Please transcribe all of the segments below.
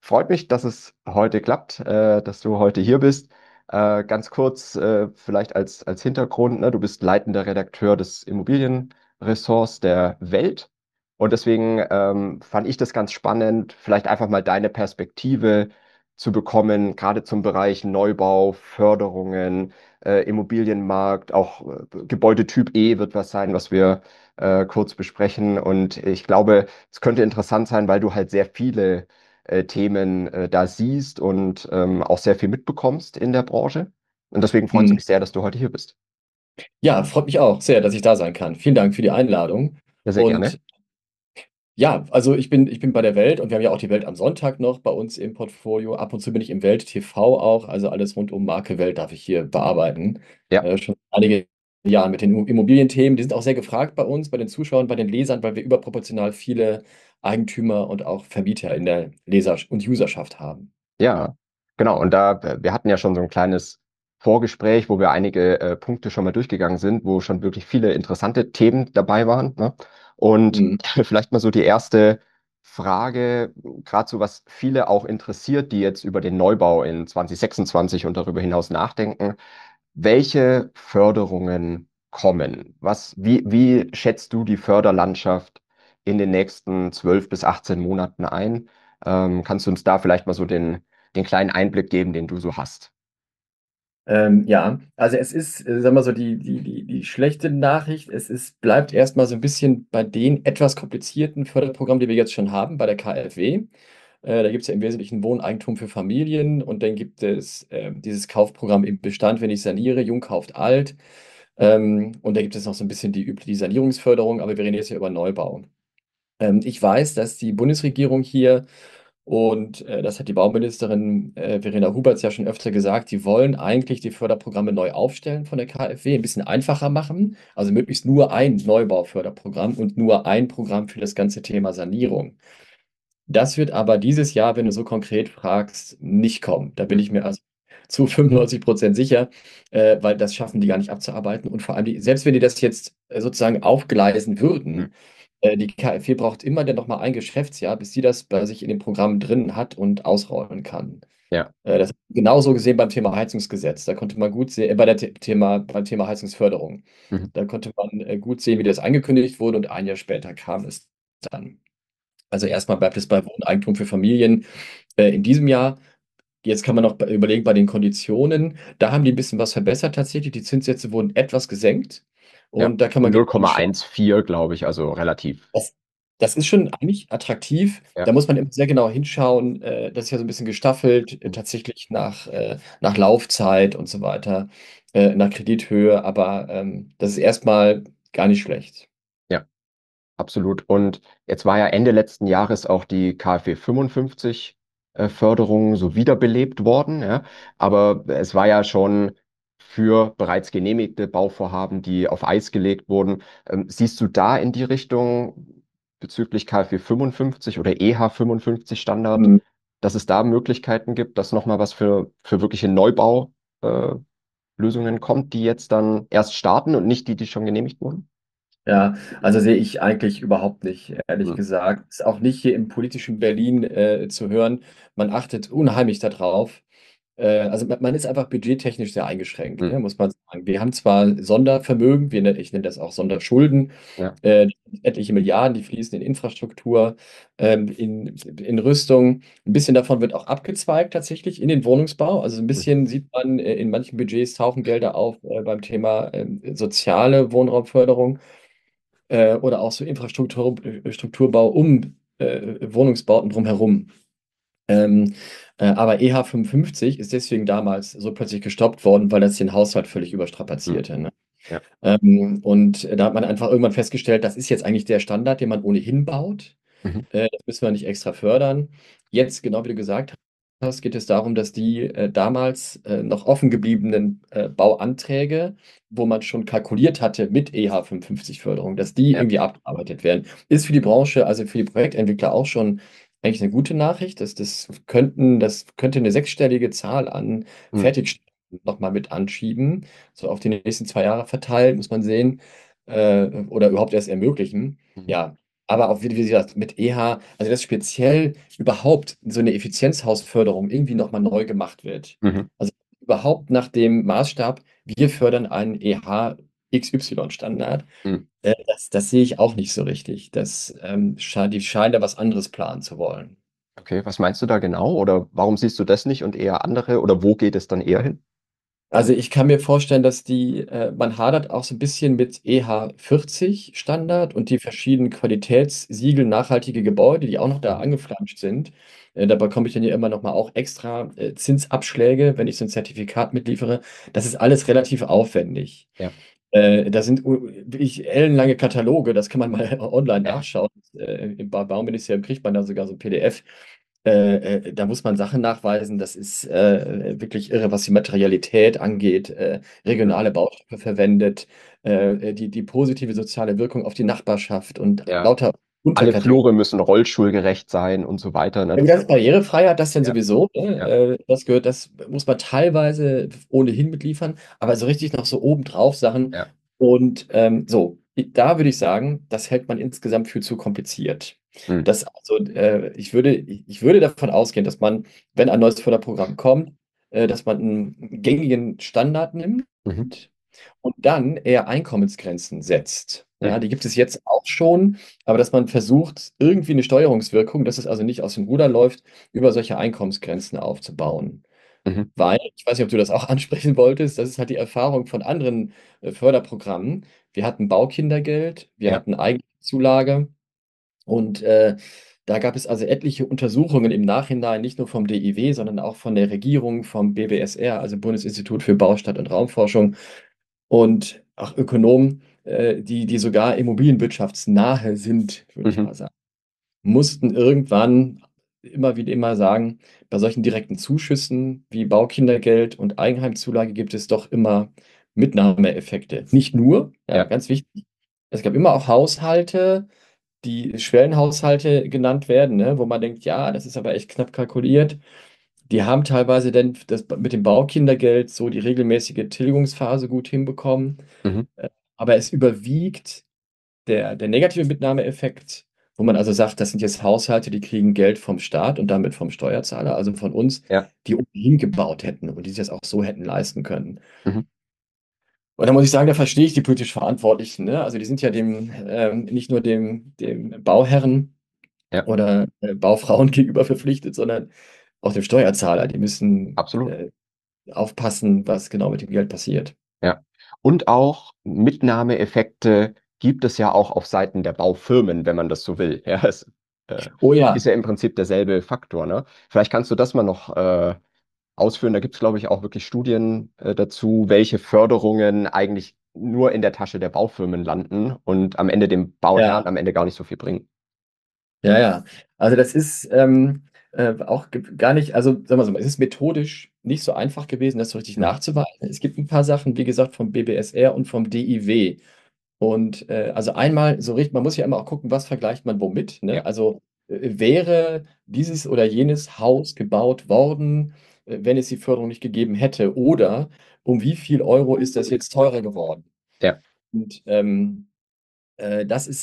freut mich, dass es heute klappt, dass du heute hier bist. Ganz kurz, vielleicht als Hintergrund, ne? Du bist leitender Redakteur des Immobilienressorts der Welt. Und deswegen fand ich das ganz spannend, vielleicht einfach mal deine Perspektive zu bekommen, gerade zum Bereich Neubau, Förderungen, Immobilienmarkt, auch Gebäudetyp E wird was sein, was wir kurz besprechen. Und ich glaube, es könnte interessant sein, weil du halt sehr viele Themen da siehst und auch sehr viel mitbekommst in der Branche. Und deswegen freut es Hm. mich sehr, dass du heute hier bist. Ja, freut mich auch sehr, dass ich da sein kann. Vielen Dank für die Einladung. Ja, sehr gerne. Und ja, also ich bin bei der Welt und wir haben ja auch die Welt am Sonntag noch bei uns im Portfolio. Ab und zu bin ich im Welt TV auch, also alles rund um Marke Welt darf ich hier bearbeiten. Ja, Schon einige Jahre mit den Immobilienthemen. Die sind auch sehr gefragt bei uns, bei den Zuschauern, bei den Lesern, weil wir überproportional viele Eigentümer und auch Vermieter in der Leser- und Userschaft haben. ja, genau. Und wir hatten ja schon so ein kleines Vorgespräch, wo wir einige Punkte schon mal durchgegangen sind, wo schon wirklich viele interessante Themen dabei waren, ne? Und Hm. vielleicht mal so die erste Frage, gerade so was viele auch interessiert, die jetzt über den Neubau in 2026 und darüber hinaus nachdenken. Welche Förderungen kommen? Wie schätzt du die Förderlandschaft in den nächsten 12 bis 18 Monaten ein? Kannst du uns da vielleicht mal so den kleinen Einblick geben, den du so hast? Ja, also es ist, sagen wir so, die schlechte Nachricht, bleibt erstmal so ein bisschen bei den etwas komplizierten Förderprogrammen, die wir jetzt schon haben, bei der KfW. Da gibt es ja im Wesentlichen Wohneigentum für Familien und dann gibt es dieses Kaufprogramm im Bestand, wenn ich saniere, Jung kauft alt. Und da gibt es noch so ein bisschen die Sanierungsförderung, aber wir reden jetzt ja über Neubau. Ich weiß, dass die Bundesregierung hier und das hat die Bauministerin Verena Huberts ja schon öfter gesagt, die wollen eigentlich die Förderprogramme neu aufstellen von der KfW, ein bisschen einfacher machen, also möglichst nur ein Neubauförderprogramm und nur ein Programm für das ganze Thema Sanierung. Das wird aber dieses Jahr, wenn du so konkret fragst, nicht kommen. Da bin Hm. ich mir also zu 95% sicher, weil das schaffen die gar nicht abzuarbeiten. Und vor allem, selbst wenn die das jetzt sozusagen aufgleisen Hm. würden, die KfW braucht immer dann noch mal ein Geschäftsjahr, bis sie das bei sich in dem Programm drin hat und ausrollen kann. Ja. Das genauso gesehen beim Thema Heizungsgesetz. Da konnte man gut sehen, beim Thema Heizungsförderung. Mhm. Da konnte man gut sehen, wie das angekündigt wurde und ein Jahr später kam es dann. Also erstmal bleibt es bei Wohneigentum für Familien in diesem Jahr. Jetzt kann man noch überlegen bei den Konditionen. Da haben die ein bisschen was verbessert tatsächlich. Die Zinssätze wurden etwas gesenkt. Ja. Und da kann man genau hinschauen. 0,14, glaube ich, also relativ. Das, das ist schon eigentlich attraktiv. Ja. Da muss man immer sehr genau hinschauen. Das ist ja so ein bisschen gestaffelt, Hm. tatsächlich nach Laufzeit und so weiter, nach Kredithöhe. Aber das ist erstmal gar nicht schlecht. Ja. Absolut. Und jetzt war ja Ende letzten Jahres auch die KfW 55 Förderung so wiederbelebt worden, ja. Aber es war ja schon für bereits genehmigte Bauvorhaben, die auf Eis gelegt wurden. Siehst du da in die Richtung bezüglich KfW 55 oder EH 55 Standard, dass es da Möglichkeiten gibt, dass nochmal was für wirkliche Neubau Lösungen kommt, die jetzt dann erst starten und nicht die, die schon genehmigt wurden? Ja, also sehe ich eigentlich überhaupt nicht, ehrlich Hm. gesagt. Ist auch nicht hier im politischen Berlin zu hören. Man achtet unheimlich darauf. Also man ist einfach budgettechnisch sehr eingeschränkt, Hm. ne, muss man sagen. Wir haben zwar Sondervermögen, ich nenne das auch Sonderschulden, Ja. etliche Milliarden, die fließen in Infrastruktur, in Rüstung. Ein bisschen davon wird auch abgezweigt tatsächlich in den Wohnungsbau. Also ein Hm. bisschen sieht man in manchen Budgets tauchen Gelder auf beim Thema soziale Wohnraumförderung oder auch so Strukturbau um Wohnungsbauten drumherum. Ähm, aber EH 55 ist deswegen damals so plötzlich gestoppt worden, weil das den Haushalt völlig Hm. überstrapazierte. Ne? Ja. Und da hat man einfach irgendwann festgestellt, das ist jetzt eigentlich der Standard, den man ohnehin baut. Mhm. Das müssen wir nicht extra fördern. Jetzt, genau wie du gesagt hast, geht es darum, dass die damals noch offen gebliebenen Bauanträge, wo man schon kalkuliert hatte mit EH 55-Förderung, dass die Ja. irgendwie abgearbeitet werden. Ist für die Branche, also für die Projektentwickler auch schon eigentlich eine gute Nachricht. Das könnte eine sechsstellige Zahl an Hm. Fertigstellungen nochmal mit anschieben. So auf die nächsten 2 Jahre verteilt, muss man sehen, oder überhaupt erst ermöglichen. Mhm. Ja. aber auch, wie gesagt, mit EH, also dass speziell überhaupt so eine Effizienzhausförderung irgendwie nochmal neu gemacht wird. Mhm. Also überhaupt nach dem Maßstab, wir fördern einen EH XY-Standard. Mhm. Das sehe ich auch nicht so richtig. Die scheinen da was anderes planen zu wollen. Okay, was meinst du da genau? Oder warum siehst du das nicht und eher andere? Oder wo geht es dann eher hin? Also ich kann mir vorstellen, dass man hadert auch so ein bisschen mit EH40 Standard und die verschiedenen Qualitätssiegel nachhaltige Gebäude, die auch noch da Mhm. angeflanscht sind. Da bekomme ich dann ja immer noch mal auch extra Zinsabschläge, wenn ich so ein Zertifikat mitliefere. Das ist alles relativ aufwendig. Ja, Da sind wirklich ellenlange Kataloge, das kann man mal online ja, nachschauen. Im Bauministerium kriegt man da sogar so ein PDF. Da muss man Sachen nachweisen, das ist wirklich irre, was die Materialität angeht, mhm. regionale Baustoffe verwendet, die positive soziale Wirkung auf die Nachbarschaft und Ja. lauter Alle Unterkategorien. Flure müssen rollstuhlgerecht sein und so weiter. Ne? Ja, Das das ist, ist Barrierefreiheit, das denn ja, sowieso, ne? ja, Das muss man teilweise ohnehin mitliefern, aber so richtig noch so obendrauf Sachen. ja. Und da würde ich sagen, das hält man insgesamt für zu kompliziert. Mhm. Ich würde davon ausgehen, dass man, wenn ein neues Förderprogramm kommt, dass man einen gängigen Standard nimmt Mhm. und dann eher Einkommensgrenzen setzt. Ja, Mhm. die gibt es jetzt auch schon, aber dass man versucht, irgendwie eine Steuerungswirkung, dass es also nicht aus dem Ruder läuft, über solche Einkommensgrenzen aufzubauen. Mhm. Weil, ich weiß nicht, ob du das auch ansprechen wolltest, das ist halt die Erfahrung von anderen Förderprogrammen. Wir hatten Baukindergeld, wir Ja. hatten Eigenzulage und da gab es also etliche Untersuchungen im Nachhinein, nicht nur vom DIW, sondern auch von der Regierung, vom BBSR, also Bundesinstitut für Baustadt- und Raumforschung und auch Ökonomen, die sogar immobilienwirtschaftsnahe sind, würde ich Mhm. mal sagen, mussten irgendwann immer wieder immer sagen, bei solchen direkten Zuschüssen wie Baukindergeld und Eigenheimzulage gibt es doch immer Mitnahmeeffekte. Nicht nur, ja, Ja. ganz wichtig. Es gab immer auch Haushalte, die Schwellenhaushalte genannt werden, ne, wo man denkt, ja, das ist aber echt knapp kalkuliert. Die haben teilweise dann mit dem Baukindergeld so die regelmäßige Tilgungsphase gut hinbekommen. Mhm. Aber es überwiegt der negative Mitnahmeeffekt, wo man also sagt, das sind jetzt Haushalte, die kriegen Geld vom Staat und damit vom Steuerzahler, also von uns, Ja. die ohnehin gebaut hätten und die sich das auch so hätten leisten können. Mhm. Und da muss ich sagen, da verstehe ich die politisch Verantwortlichen. Ne? Also die sind ja nicht nur dem Bauherren Ja. oder Baufrauen gegenüber verpflichtet, sondern auch dem Steuerzahler. Die müssen Absolut. aufpassen, was genau mit dem Geld passiert. Ja. Und auch Mitnahmeeffekte gibt es ja auch auf Seiten der Baufirmen, wenn man das so will. Ja, es Oh ist ja, ja im Prinzip derselbe Faktor, ne? Vielleicht kannst du das mal noch ausführen. Da gibt es, glaube ich, auch wirklich Studien dazu, welche Förderungen eigentlich nur in der Tasche der Baufirmen landen und am Ende dem Bauherrn ja. am Ende gar nicht so viel bringen. Ja, ja. Also das ist auch gar nicht, also sagen wir so, es ist methodisch nicht so einfach gewesen, das so richtig Mhm. nachzuweisen. Es gibt ein paar Sachen, wie gesagt, vom BBSR und vom DIW. Und also einmal so richtig, man muss ja immer auch gucken, was vergleicht man womit, ne? Ja, Also wäre dieses oder jenes Haus gebaut worden, wenn es die Förderung nicht gegeben hätte? Oder um wie viel Euro ist das jetzt teurer geworden? ja, Und das ist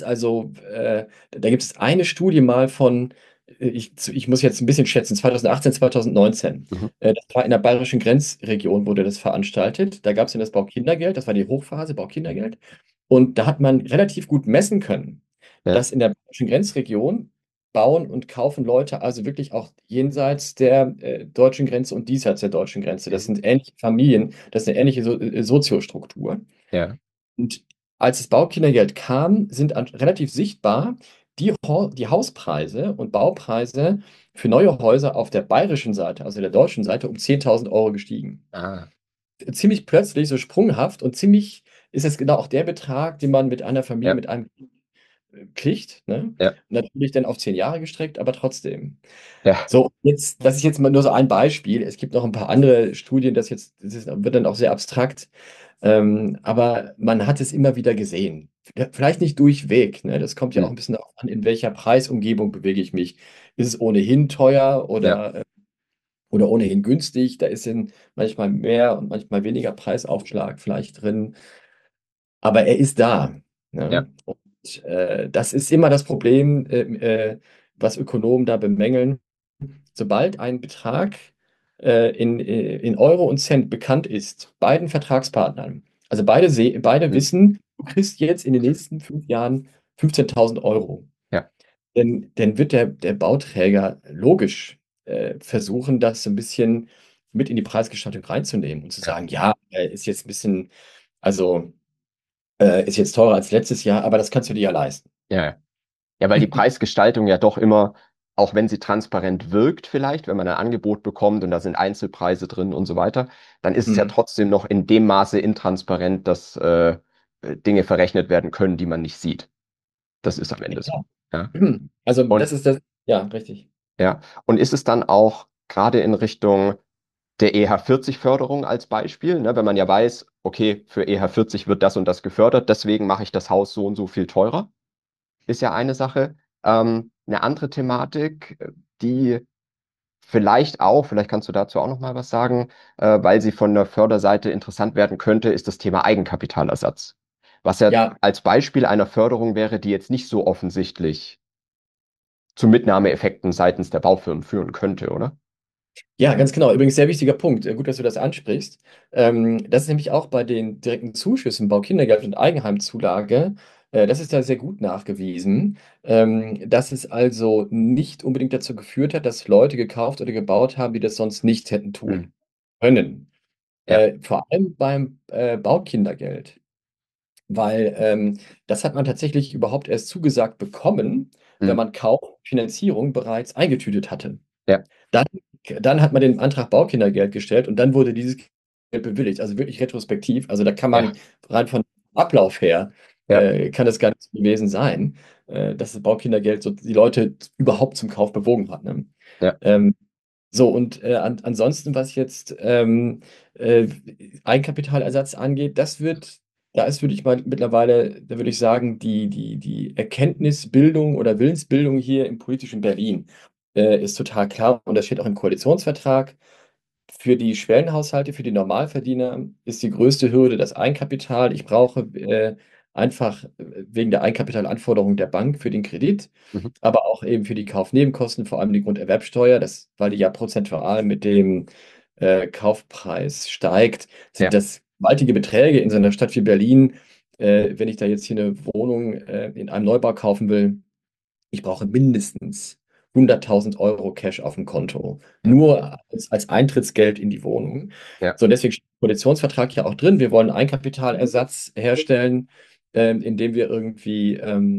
da gibt es eine Studie mal von, ich muss jetzt ein bisschen schätzen, 2018, 2019. mhm. Das war in der bayerischen Grenzregion, wurde das veranstaltet. Da gab es ja das Baukindergeld, das war die Hochphase, Baukindergeld. Und da hat man relativ gut messen können, Ja, dass in der bayerischen Grenzregion bauen und kaufen Leute also wirklich auch jenseits der deutschen Grenze und diesseits der deutschen Grenze. Das mhm. sind ähnliche Familien, das ist eine ähnliche Soziostruktur. Ja, Und als das Baukindergeld kam, sind relativ sichtbar die Hauspreise und Baupreise für neue Häuser auf der bayerischen Seite, also der deutschen Seite, um 10.000 Euro gestiegen. ah, Ziemlich plötzlich, so sprunghaft und ziemlich ist es genau auch der Betrag, den man mit einer Familie, ja, mit einem Kind kriegt. Ne? ja, Natürlich dann auf 10 Jahre gestreckt, aber trotzdem. ja, So, das ist jetzt mal nur so ein Beispiel. Es gibt noch ein paar andere Studien, wird dann auch sehr abstrakt. Aber man hat es immer wieder gesehen. Vielleicht nicht durchweg, ne? Das kommt ja auch hm, ein bisschen darauf an, in welcher Preisumgebung bewege ich mich. Ist es ohnehin teuer ja, oder ohnehin günstig? Da ist dann manchmal mehr und manchmal weniger Preisaufschlag vielleicht drin. Aber er ist da. ja. Ne? Das ist immer das Problem, was Ökonomen da bemängeln. Sobald ein Betrag in Euro und Cent bekannt ist, beiden Vertragspartnern, also beide Hm. wissen, du kriegst jetzt in den nächsten 5 Jahren 15.000 Euro, Ja, dann wird der Bauträger logisch versuchen, das so ein bisschen mit in die Preisgestaltung reinzunehmen und zu ja, sagen, ja, ist jetzt ein bisschen, also ist jetzt teurer als letztes Jahr, aber das kannst du dir ja leisten. ja, ja. Ja, weil die Preisgestaltung ja doch immer, auch wenn sie transparent wirkt vielleicht, wenn man ein Angebot bekommt und da sind Einzelpreise drin und so weiter, dann ist es ja Hm. trotzdem noch in dem Maße intransparent, dass Dinge verrechnet werden können, die man nicht sieht. Das ist am Ende so. Ja. Ja. Also das Und ist das, ja, richtig. ja, und ist es dann auch gerade in Richtung der EH40-Förderung als Beispiel, ne, wenn man ja weiß, okay, für EH40 wird das und das gefördert, deswegen mache ich das Haus so und so viel teurer, ist ja eine Sache. Eine andere Thematik, die vielleicht kannst du dazu auch noch mal was sagen, weil sie von der Förderseite interessant werden könnte, ist das Thema Eigenkapitalersatz. Was ja Ja, als Beispiel einer Förderung wäre, die jetzt nicht so offensichtlich zu Mitnahmeeffekten seitens der Baufirmen führen könnte, oder? ja, ganz genau. Übrigens sehr wichtiger Punkt. Gut, dass du das ansprichst. Das ist nämlich auch bei den direkten Zuschüssen, Baukindergeld und Eigenheimzulage, das ist da sehr gut nachgewiesen, dass es also nicht unbedingt dazu geführt hat, dass Leute gekauft oder gebaut haben, die das sonst nicht hätten Hm. tun können. Ja. Vor allem beim Baukindergeld. Weil das hat man tatsächlich überhaupt erst zugesagt bekommen, wenn Hm. man Kauffinanzierung bereits eingetütet hatte. Ja. Dann, dann hat man den Antrag Baukindergeld gestellt und dann wurde dieses Geld bewilligt. Also wirklich retrospektiv. Also da kann Ja. man rein von Ablauf her, Ja. kann das gar nicht so gewesen sein, dass das Baukindergeld so die Leute überhaupt zum Kauf bewogen hat. Ne? Ja. Ähm, so, und ansonsten, was jetzt äh, Eigenkapitalersatz angeht, da ist, würde ich mal mittlerweile, da würde ich sagen, die Erkenntnisbildung oder Willensbildung hier im politischen Berlin ist total klar und das steht auch im Koalitionsvertrag. Für die Schwellenhaushalte, für die Normalverdiener ist die größte Hürde das Eigenkapital. Ich brauche einfach wegen der Eigenkapitalanforderung der Bank für den Kredit, Mhm. aber auch eben für die Kaufnebenkosten, vor allem die Grunderwerbsteuer, weil die ja prozentual mit dem Kaufpreis steigt, sind Ja. das gewaltige Beträge in so einer Stadt wie Berlin. Wenn ich da jetzt hier eine Wohnung in einem Neubau kaufen will, ich brauche mindestens 100.000 Euro Cash auf dem Konto. Ja. Nur als Eintrittsgeld in die Wohnung. Ja. So, deswegen steht im Koalitionsvertrag ja auch drin, wir wollen Eigenkapitalersatz herstellen, indem wir irgendwie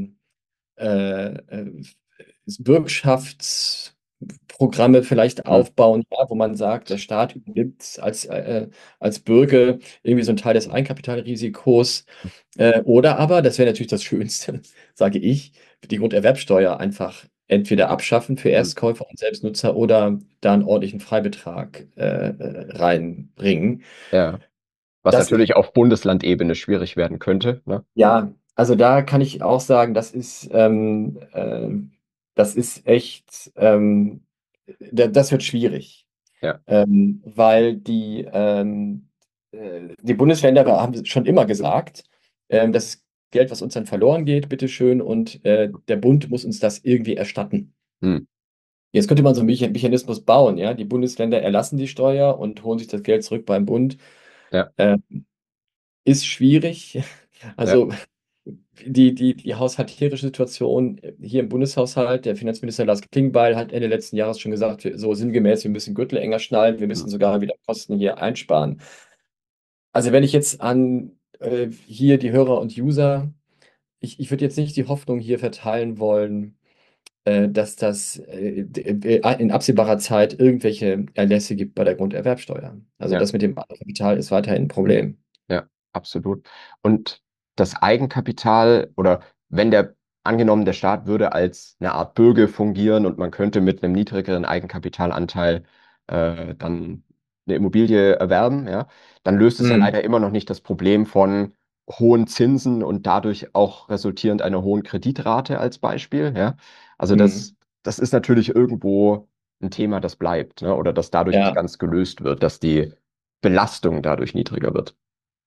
Bürgschaftsprogramme vielleicht Hm. aufbauen, ja, wo man sagt, der Staat übernimmt als Bürger irgendwie so einen Teil des Eigenkapitalrisikos. Oder aber, das wäre natürlich das Schönste, sage ich, die Grunderwerbsteuer einfach entweder abschaffen für Hm. Erstkäufer und Selbstnutzer oder da einen ordentlichen Freibetrag reinbringen. Ja. Was Das natürlich auf Bundeslandebene schwierig werden könnte, ne? Ja, also da kann ich auch sagen, das ist echt, das wird schwierig, Ja. weil die Bundesländer haben schon immer gesagt, das ist Geld, was uns dann verloren geht, bitteschön, und der Bund muss uns das irgendwie erstatten. Hm. Jetzt könnte man so einen Mechanismus bauen, ja, die Bundesländer erlassen die Steuer und holen sich das Geld zurück beim Bund. Ja. Äh, Ist schwierig. Ja. Also die haushalterische Situation hier im Bundeshaushalt, der Finanzminister Lars Klingbeil hat Ende letzten Jahres schon gesagt, so sinngemäß, wir müssen Gürtel enger schnallen, wir Hm. müssen sogar wieder Kosten hier einsparen. Also wenn ich jetzt an hier die Hörer und User, ich würde jetzt nicht die Hoffnung hier verteilen wollen, dass das in absehbarer Zeit irgendwelche Erlässe gibt bei der Grunderwerbsteuer. Also Ja. das mit dem Kapital ist weiterhin ein Problem. Ja, absolut. Und das Eigenkapital oder wenn angenommen, der Staat würde als eine Art Bürger fungieren und man könnte mit einem niedrigeren Eigenkapitalanteil dann eine Immobilie erwerben, ja, dann löst es ja Hm. leider immer noch nicht das Problem von hohen Zinsen und dadurch auch resultierend einer hohen Kreditrate als Beispiel, ja. Also Hm. das ist natürlich irgendwo ein Thema, das bleibt, ne, oder das dadurch nicht Ja. ganz gelöst wird, dass die Belastung dadurch niedriger wird.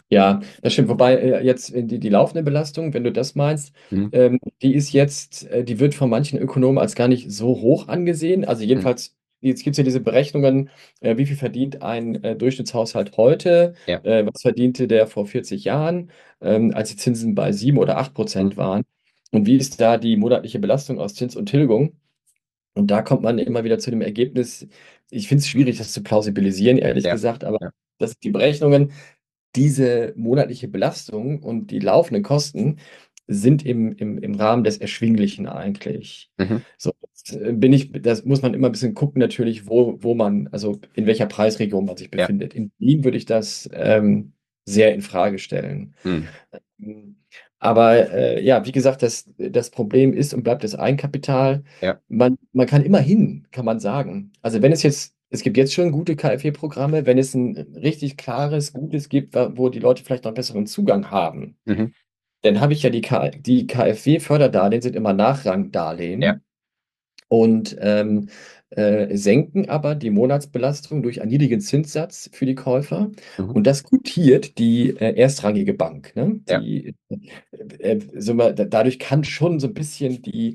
Ja, das stimmt. Wobei jetzt die laufende Belastung, wenn du das meinst, Mhm. die ist jetzt, die wird von manchen Ökonomen als gar nicht so hoch angesehen. Also Mhm. jedenfalls, jetzt gibt es ja diese Berechnungen, wie viel verdient ein Durchschnittshaushalt heute, Ja. was verdiente der vor 40 Jahren, als die Zinsen bei 7 oder 8% Mhm. waren. Und wie ist da die monatliche Belastung aus Zins und Tilgung? Und da kommt man immer wieder zu dem Ergebnis, ich finde es schwierig, das zu plausibilisieren, ehrlich Ja. gesagt, aber Ja. das sind die Berechnungen, diese monatliche Belastung und die laufenden Kosten sind im Rahmen des Erschwinglichen eigentlich. Mhm. So, jetzt das muss man immer ein bisschen gucken, natürlich, wo man, also in welcher Preisregion man sich Ja. befindet. In Berlin würde ich das sehr in Frage stellen. Mhm. Ähm, Aber ja, wie gesagt, das Problem ist und bleibt das Eigenkapital. Ja. Man kann immerhin, kann man sagen. Also wenn es jetzt, es gibt jetzt schon gute KfW-Programme, wenn es ein richtig klares, gutes gibt, wo die Leute vielleicht noch besseren Zugang haben, Mhm. dann habe ich ja die KfW-Förderdarlehen sind immer Ja. Nachrangdarlehen und senken aber die Monatsbelastung durch einen niedrigen Zinssatz für die Käufer. Mhm. Und das gutiert die erstrangige Bank. Ne? Ja. Dadurch kann schon so ein bisschen die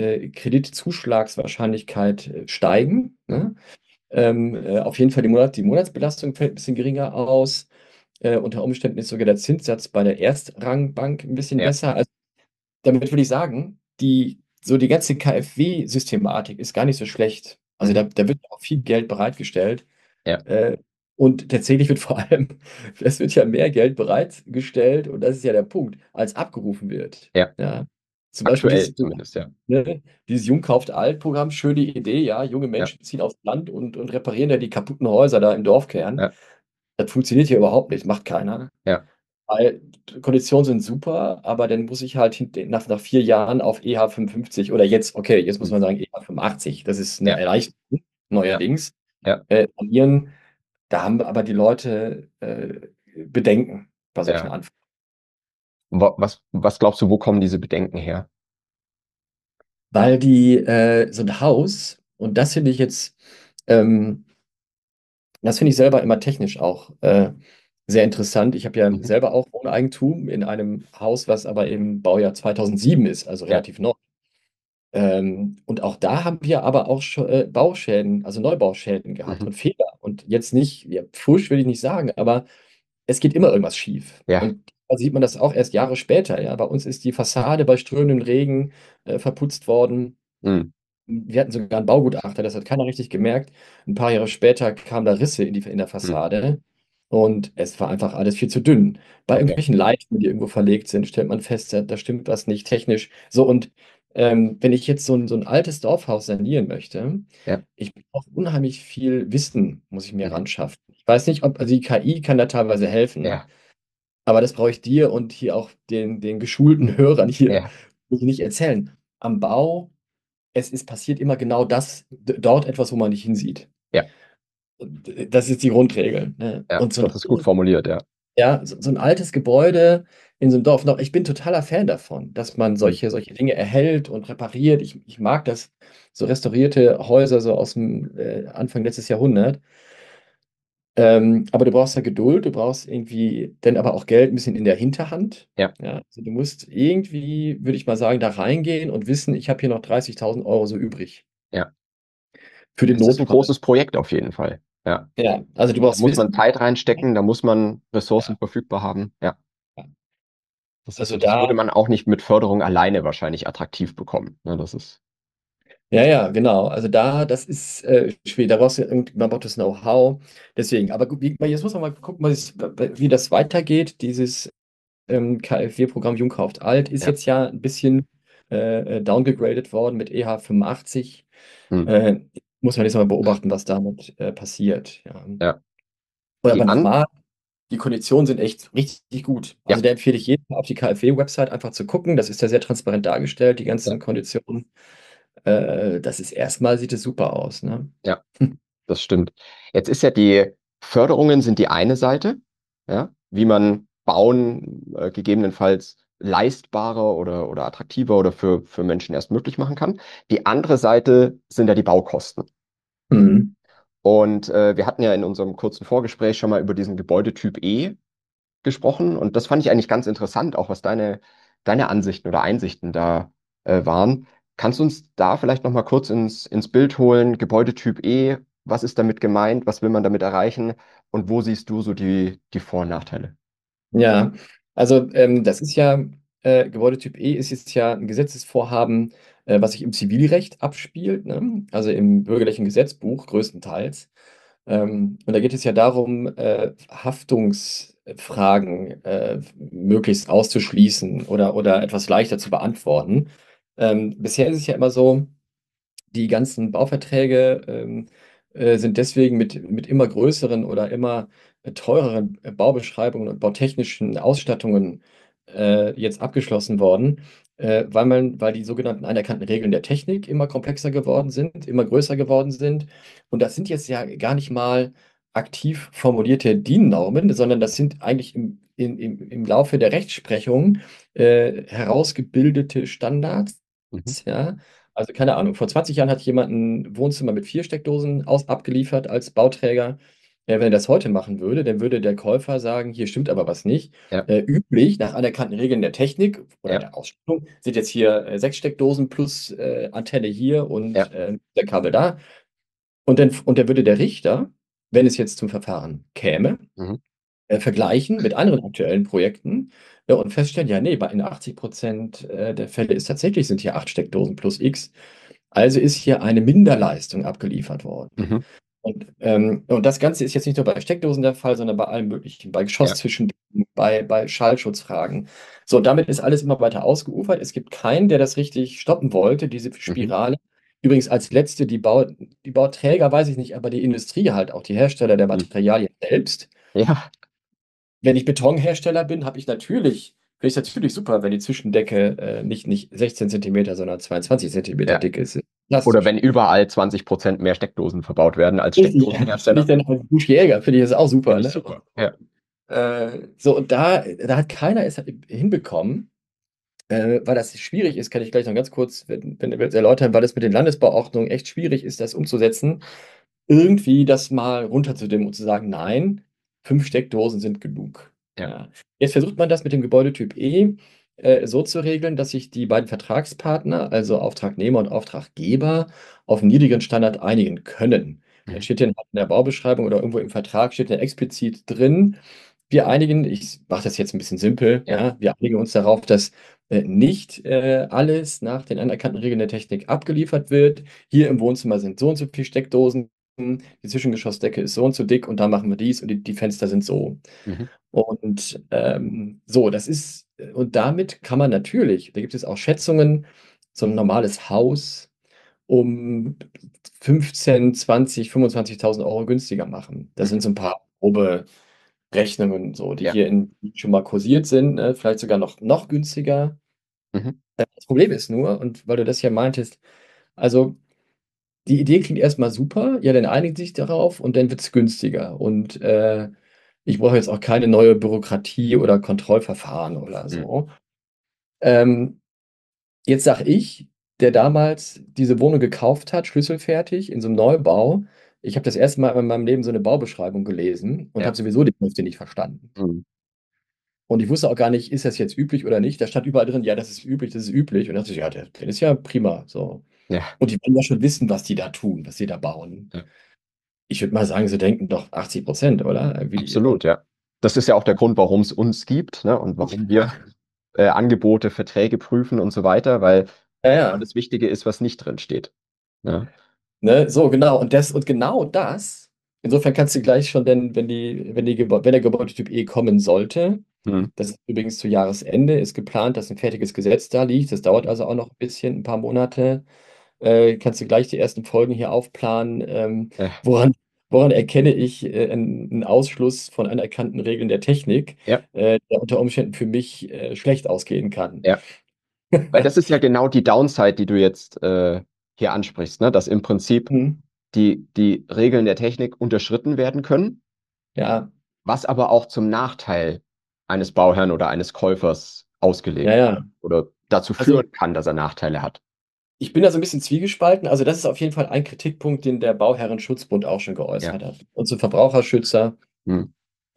Kreditzuschlagswahrscheinlichkeit steigen. Mhm. Ne? Auf jeden Fall die Monatsbelastung fällt ein bisschen geringer aus. Unter Umständen ist sogar der Zinssatz bei der Erstrangbank ein bisschen Ja. besser. Also damit würde ich sagen, die ganze KfW-Systematik ist gar nicht so schlecht. Also Mhm. da wird auch viel Geld bereitgestellt. Ja. Äh, und tatsächlich wird vor allem, es wird ja mehr Geld bereitgestellt, und das ist ja der Punkt, als abgerufen wird. Ja. Ja. Zum Beispiel Aktuell zumindest, ja. dieses Jung kauft alt-Programm, schöne Idee, ja, junge Ja. Menschen ziehen aufs Land und reparieren ja die kaputten Häuser da im Dorfkern. Ja. Das funktioniert hier überhaupt nicht, macht keiner. Ja. Weil Konditionen sind super, aber dann muss ich halt nach 4 Jahren auf EH 55 oder jetzt, okay, jetzt muss Mhm. man sagen EH 85, das ist eine Ja. Erleichterung Ja. neuerdings. Ja. Sanieren, da haben aber die Leute Bedenken bei solchen Ja. Anfragen. Was glaubst du, wo kommen diese Bedenken her? Weil so ein Haus, und ähm, das finde ich selber immer technisch auch sehr interessant. Ich habe ja Mhm. selber auch Wohneigentum in einem Haus, was aber im Baujahr 2007 ist, also Ja. relativ neu. Und auch da haben wir aber auch schon Bauschäden, also Neubauschäden gehabt Mhm. und Fehler. Und jetzt nicht, ja, Pfusch will ich nicht sagen, aber es geht immer irgendwas schief. Ja. Und da sieht man das auch erst Jahre später. Ja, bei uns ist die Fassade bei strömendem Regen verputzt worden. Mhm. Wir hatten sogar einen Baugutachter, das hat keiner richtig gemerkt. Ein paar Jahre später kamen da Risse in der Mhm. Fassade und es war einfach alles viel zu dünn. Bei Okay. irgendwelchen Leitungen, die irgendwo verlegt sind, stellt man fest, da stimmt was nicht technisch. So, und wenn ich jetzt so ein altes Dorfhaus sanieren möchte, Ja. ich brauche unheimlich viel Wissen, muss ich mir Mhm. ran schaffen. Ich weiß nicht, also die KI kann da teilweise helfen, Ja. aber das brauche ich dir und hier auch den geschulten Hörern hier Ja. muss ich nicht erzählen. Am Bau passiert immer genau das, dort etwas, wo man nicht hinsieht. Ja. Das ist die Grundregel. Ne? Ja. Und Das ist gut formuliert, ja. so ein altes Gebäude in so einem Dorf, noch, ich bin totaler Fan davon, dass man Mhm. solche Dinge erhält und repariert. Ich mag das, so restaurierte Häuser so aus dem Anfang letztes Jahrhundert. Aber du brauchst da Geduld, du brauchst irgendwie dann aber auch Geld ein bisschen in der Hinterhand. Ja. Ja, also du musst irgendwie, würde ich mal sagen, da reingehen und wissen, ich habe hier noch 30.000 Euro so übrig Ja. für den Es ist ein Notfall. großes Projekt auf jeden Fall. Ja. Ja, also du Da brauchst muss man Wissen. Zeit reinstecken, da muss man Ressourcen Ja, verfügbar haben. Ja. ja. Das ist Also so, das würde da, man auch nicht mit Förderung alleine wahrscheinlich attraktiv bekommen. Ne, das ist, ja, ja, genau. Also das ist schwierig. Da brauchst du man braucht das Know-how. Deswegen, aber gut, jetzt muss man mal gucken, wie das weitergeht. Dieses KfW-Programm Jung kauft alt ist ja. jetzt ja ein bisschen downgegradet worden mit EH 85. Hm. Äh, Muss man jetzt mal beobachten, was damit passiert. Ja. Ja. Aber Die an, nochmal, die Konditionen sind echt richtig gut. Also ja. da empfehle ich jedem auf die KfW-Website einfach zu gucken. Das ist ja sehr transparent dargestellt, die Ja. ganzen Konditionen. Das ist erstmal, sieht es super aus, ne? Ja. Das stimmt. Jetzt ist ja die Förderungen sind die eine Seite, ja, wie man Bauen gegebenenfalls leistbarer oder attraktiver oder für Menschen erst möglich machen kann. Die andere Seite sind ja die Baukosten. Mhm. Und wir hatten ja in unserem kurzen Vorgespräch schon mal über diesen Gebäudetyp E gesprochen und das fand ich eigentlich ganz interessant, auch was deine Ansichten oder Einsichten da waren. Kannst du uns da vielleicht noch mal kurz ins Bild holen? Gebäudetyp E, was ist damit gemeint? Was will man damit erreichen? Und wo siehst du so die Vor- und Nachteile? Ja, also das ist ja, Gebäudetyp E ist jetzt ja ein Gesetzesvorhaben, was sich im Zivilrecht abspielt, ne? Also im bürgerlichen Gesetzbuch größtenteils. Und da geht es ja darum, Haftungsfragen möglichst auszuschließen oder etwas leichter zu beantworten. Bisher ist es ja immer so, die ganzen Bauverträge sind deswegen mit immer größeren oder immer teureren Baubeschreibungen und bautechnischen Ausstattungen jetzt abgeschlossen worden, weil die sogenannten anerkannten Regeln der Technik immer komplexer geworden sind, immer größer geworden sind. Und das sind jetzt ja gar nicht mal aktiv formulierte DIN-Normen, sondern das sind eigentlich im Laufe der Rechtsprechung herausgebildete Standards. Mhm. Ja, also keine Ahnung, vor 20 Jahren hat jemand ein Wohnzimmer mit 4 Steckdosen abgeliefert als Bauträger. Wenn er das heute machen würde, dann würde der Käufer sagen, hier stimmt aber was nicht. Ja, Üblich, nach anerkannten Regeln der Technik oder ja, der Ausstattung, sind jetzt hier 6 Steckdosen plus Antenne hier und ja. der Kabel da. Und dann würde der Richter, wenn es jetzt zum Verfahren käme, Mhm. vergleichen mit anderen aktuellen Projekten und feststellen, ja, nee, in 80% der Fälle sind hier 8 Steckdosen plus X. Also ist hier eine Minderleistung abgeliefert worden. Mhm. Und das Ganze ist jetzt nicht nur bei Steckdosen der Fall, sondern bei allem Möglichen, bei Ja. Geschosszwischendecken, bei Schallschutzfragen. So, und damit ist alles immer weiter ausgeufert. Es gibt keinen, der das richtig stoppen wollte, diese Mhm. Spirale. Übrigens als letzte die Bauträger, weiß ich nicht, aber die Industrie halt, auch die Hersteller der Mhm. Materialien selbst. Ja. Wenn ich Betonhersteller bin, finde ich es natürlich super, wenn die Zwischendecke nicht 16 Zentimeter, sondern 22 Zentimeter Ja. dick ist. Oder Fantastisch. wenn überall 20% mehr Steckdosen verbaut werden als Richtig. Bin ich Steckdosenhersteller. dann als Buschjäger, finde ich das auch super, Finde ich ne? super. Ja. So, und da hat keiner es hinbekommen, weil das schwierig ist, kann ich gleich noch ganz kurz, wenn wir jetzt erläutern, weil es mit den Landesbauordnungen echt schwierig ist, das umzusetzen, irgendwie das mal runterzudimmen und zu sagen, nein, 5 Steckdosen sind genug. Ja. Ja. Jetzt versucht man das mit dem Gebäudetyp E so zu regeln, dass sich die beiden Vertragspartner, also Auftragnehmer und Auftraggeber, auf einen niedrigen Standard einigen können. Dann Mhm. steht dann in der Baubeschreibung oder irgendwo im Vertrag steht dann explizit drin, ich mache das jetzt ein bisschen simpel, Ja. ja, wir einigen uns darauf, dass nicht alles nach den anerkannten Regeln der Technik abgeliefert wird. Hier im Wohnzimmer sind so und so viele Steckdosen, die Zwischengeschossdecke ist so und so dick und da machen wir dies und die Fenster sind so. Mhm. Und so, und damit kann man natürlich, da gibt es auch Schätzungen, so ein normales Haus um 15, 20, 25.000 Euro günstiger machen. Das sind Mhm. so ein paar grobe Rechnungen, so, die Ja. hier schon mal kursiert sind, ne? Vielleicht sogar noch günstiger. Mhm. Das Problem ist nur, und weil du das ja meintest, also die Idee klingt erstmal super, ja, dann einigen sich darauf und dann wird es günstiger. Und ich brauche jetzt auch keine neue Bürokratie oder Kontrollverfahren oder Mhm. so. Ähm, Jetzt sage ich, der damals diese Wohnung gekauft hat, schlüsselfertig, in so einem Neubau, ich habe das erste Mal in meinem Leben so eine Baubeschreibung gelesen und Ja. habe sowieso die Hälfte nicht verstanden. Mhm. Und ich wusste auch gar nicht, ist das jetzt üblich oder nicht. Da stand überall drin, ja, das ist üblich, das ist üblich. Und da dachte ich, ja, der ist ja prima. So. Ja. Und die werden ja schon wissen, was die da tun, was sie da bauen. Ja. Ich würde mal sagen, sie denken doch 80%, oder? Absolut, ja. Das ist ja auch der Grund, warum es uns gibt, ne? Und warum wir Angebote, Verträge prüfen und so weiter, weil Ja, genau ja. das Wichtige ist, was nicht drin steht. Ne? Ne? So, genau. Und genau das, insofern kannst du gleich schon, denn, wenn der Gebäudetyp E kommen sollte, Mhm. das ist übrigens zu Jahresende, ist geplant, dass ein fertiges Gesetz da liegt. Das dauert also auch noch ein bisschen, ein paar Monate. Kannst du gleich die ersten Folgen hier aufplanen. Ja. Woran erkenne ich einen Ausschluss von anerkannten Regeln der Technik, Ja. der unter Umständen für mich schlecht ausgehen kann? Ja. Weil das ist ja genau die Downside, die du jetzt hier ansprichst, ne? Dass im Prinzip Hm. die Regeln der Technik unterschritten werden können, Ja, was aber auch zum Nachteil eines Bauherrn oder eines Käufers ja, ausgelegt ja. oder dazu Also führen kann, dass er Nachteile hat. ich bin da so ein bisschen zwiegespalten. Also das ist auf jeden Fall ein Kritikpunkt, den der Bauherrenschutzbund auch schon Ja. geäußert hat. Unsere Verbraucherschützer Hm.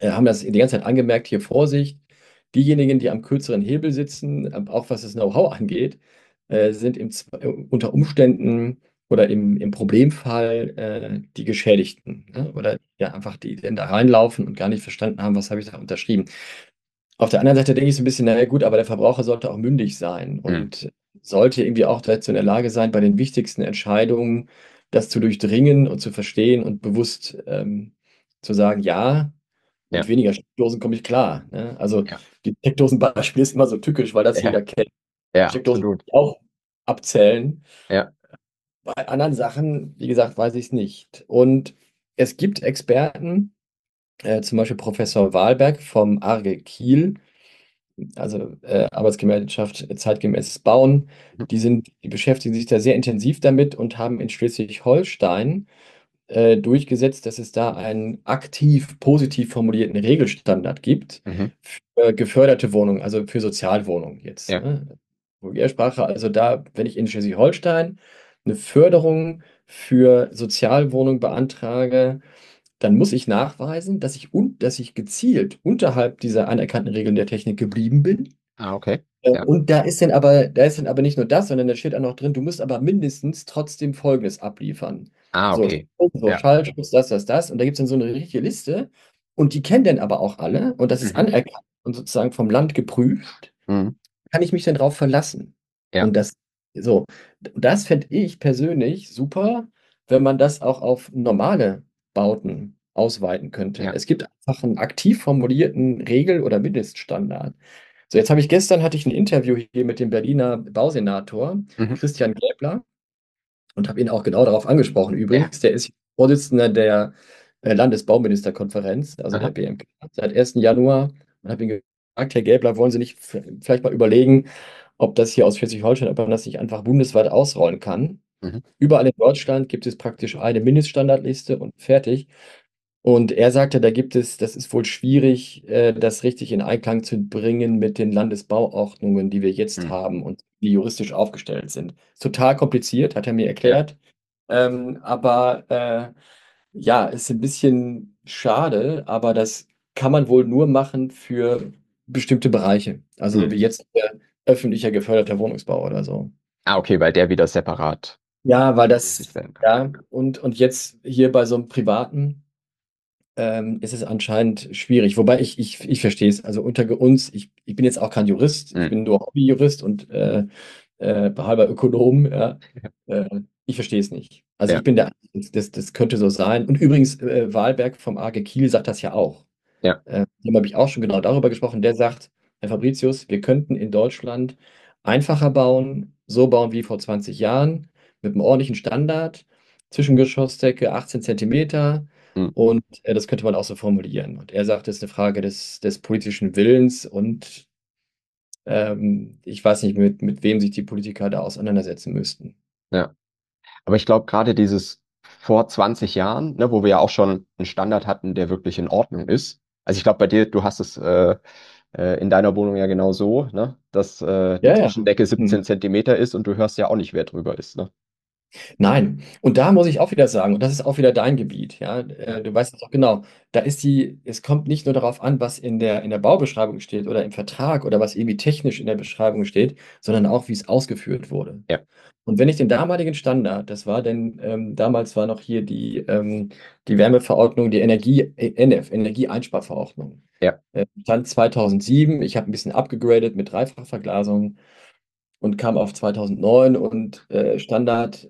haben das die ganze Zeit angemerkt, hier Vorsicht, diejenigen, die am kürzeren Hebel sitzen, auch was das Know-how angeht, sind unter Umständen oder im Problemfall die Geschädigten. Ne? Oder ja, einfach die dann da reinlaufen und gar nicht verstanden haben, was habe ich da unterschrieben. Auf der anderen Seite denke ich so ein bisschen, naja gut, aber der Verbraucher sollte auch mündig sein Hm. und sollte irgendwie auch dazu in der Lage sein, bei den wichtigsten Entscheidungen das zu durchdringen und zu verstehen und bewusst zu sagen, ja, mit Ja, weniger Steckdosen komme ich klar. Ne? Also ja, die Steckdosenbeispiel ist immer so tückisch, weil das ja, jeder kennt. ja, Steckdosen kann absolut. ich auch abzählen. Ja. Bei anderen Sachen, wie gesagt, weiß ich es nicht. Und es gibt Experten, zum Beispiel Professor Wahlberg vom ARGE Kiel, also Arbeitsgemeinschaft zeitgemäßes Bauen. Mhm. Die beschäftigen sich da sehr intensiv damit und haben in Schleswig-Holstein durchgesetzt, dass es da einen aktiv positiv formulierten Regelstandard gibt Mhm. für geförderte Wohnungen, also für Sozialwohnungen jetzt. Ja. Ne? Vulgärsprache, also da, wenn ich in Schleswig-Holstein eine Förderung für Sozialwohnungen beantrage, dann muss ich nachweisen, dass ich gezielt unterhalb dieser anerkannten Regeln der Technik geblieben bin. Ah, okay. Ja. Und da ist dann aber nicht nur das, sondern da steht auch noch drin, du musst aber mindestens trotzdem Folgendes abliefern. Ah, So, okay. so Ja. Schallschutz, das. Und da gibt es dann so eine richtige Liste. Und die kennen dann aber auch alle. Und das ist Mhm. anerkannt und sozusagen vom Land geprüft. Mhm. Kann ich mich denn drauf verlassen? Ja. Und so, das fände ich persönlich super, wenn man das auch auf normale Bauten ausweiten könnte. Ja. Es gibt einfach einen aktiv formulierten Regel- oder Mindeststandard. So, gestern hatte ich ein Interview hier mit dem Berliner Bausenator Mhm. Christian Gäbler und habe ihn auch genau darauf angesprochen. Ja. Übrigens, der ist Vorsitzender der Landesbauministerkonferenz, also der Aha. BMK, seit 1. Januar und habe ihn gefragt, Herr Gäbler, wollen Sie nicht vielleicht mal überlegen, ob das hier aus Schleswig-Holstein, ob man das nicht einfach bundesweit ausrollen kann? Mhm. Überall in Deutschland gibt es praktisch eine Mindeststandardliste und fertig. Und er sagte, das ist wohl schwierig, das richtig in Einklang zu bringen mit den Landesbauordnungen, die wir jetzt Mhm. haben und die juristisch aufgestellt sind. Ist total kompliziert, hat er mir Ja. erklärt. Aber ja, ist ein bisschen schade, aber das kann man wohl nur machen für bestimmte Bereiche. Also wie Mhm. jetzt öffentlicher geförderter Wohnungsbau oder so. Ah, okay, weil der wieder separat Ja, weil berücksichtigt das, werden kann. ja, und jetzt hier bei so einem privaten ist es anscheinend schwierig. Wobei ich verstehe es. Also unter uns, ich bin jetzt auch kein Jurist, ich Mhm. bin nur Hobbyjurist und halber Ökonom. Ja. Ich verstehe es nicht. Also ich Ja. bin das könnte so sein. Und übrigens, Wahlberg vom AG Kiel sagt das ja auch. Ja. Mit dem habe ich auch schon genau darüber gesprochen. Der sagt, Herr Fabricius, wir könnten in Deutschland einfacher bauen, so bauen wie vor 20 Jahren, mit einem ordentlichen Standard, Zwischengeschossdecke 18 Zentimeter Mhm. und das könnte man auch so formulieren. Und er sagt, es ist eine Frage des politischen Willens und ich weiß nicht, mit wem sich die Politiker da auseinandersetzen müssten. Ja. Aber ich glaube, gerade dieses vor 20 Jahren, ne, wo wir ja auch schon einen Standard hatten, der wirklich in Ordnung ist. Also ich glaube, bei dir, du hast es in deiner Wohnung ja genau so, ne, dass die Ja, ja. Zwischendecke Hm. 17 Zentimeter ist und du hörst ja auch nicht, wer drüber ist, ne? Nein, und da muss ich auch wieder sagen, und das ist auch wieder dein Gebiet, ja, Ja. du weißt es doch genau, es kommt nicht nur darauf an, was in der Baubeschreibung steht oder im Vertrag oder was irgendwie technisch in der Beschreibung steht, sondern auch, wie es ausgeführt wurde. Ja. Und wenn ich den damaligen Standard, das war denn, damals war noch hier die Wärmeverordnung, die NF, Energieeinsparverordnung, Ja. Stand 2007, ich habe ein bisschen abgegradet mit Dreifachverglasung und kam auf 2009 und Standard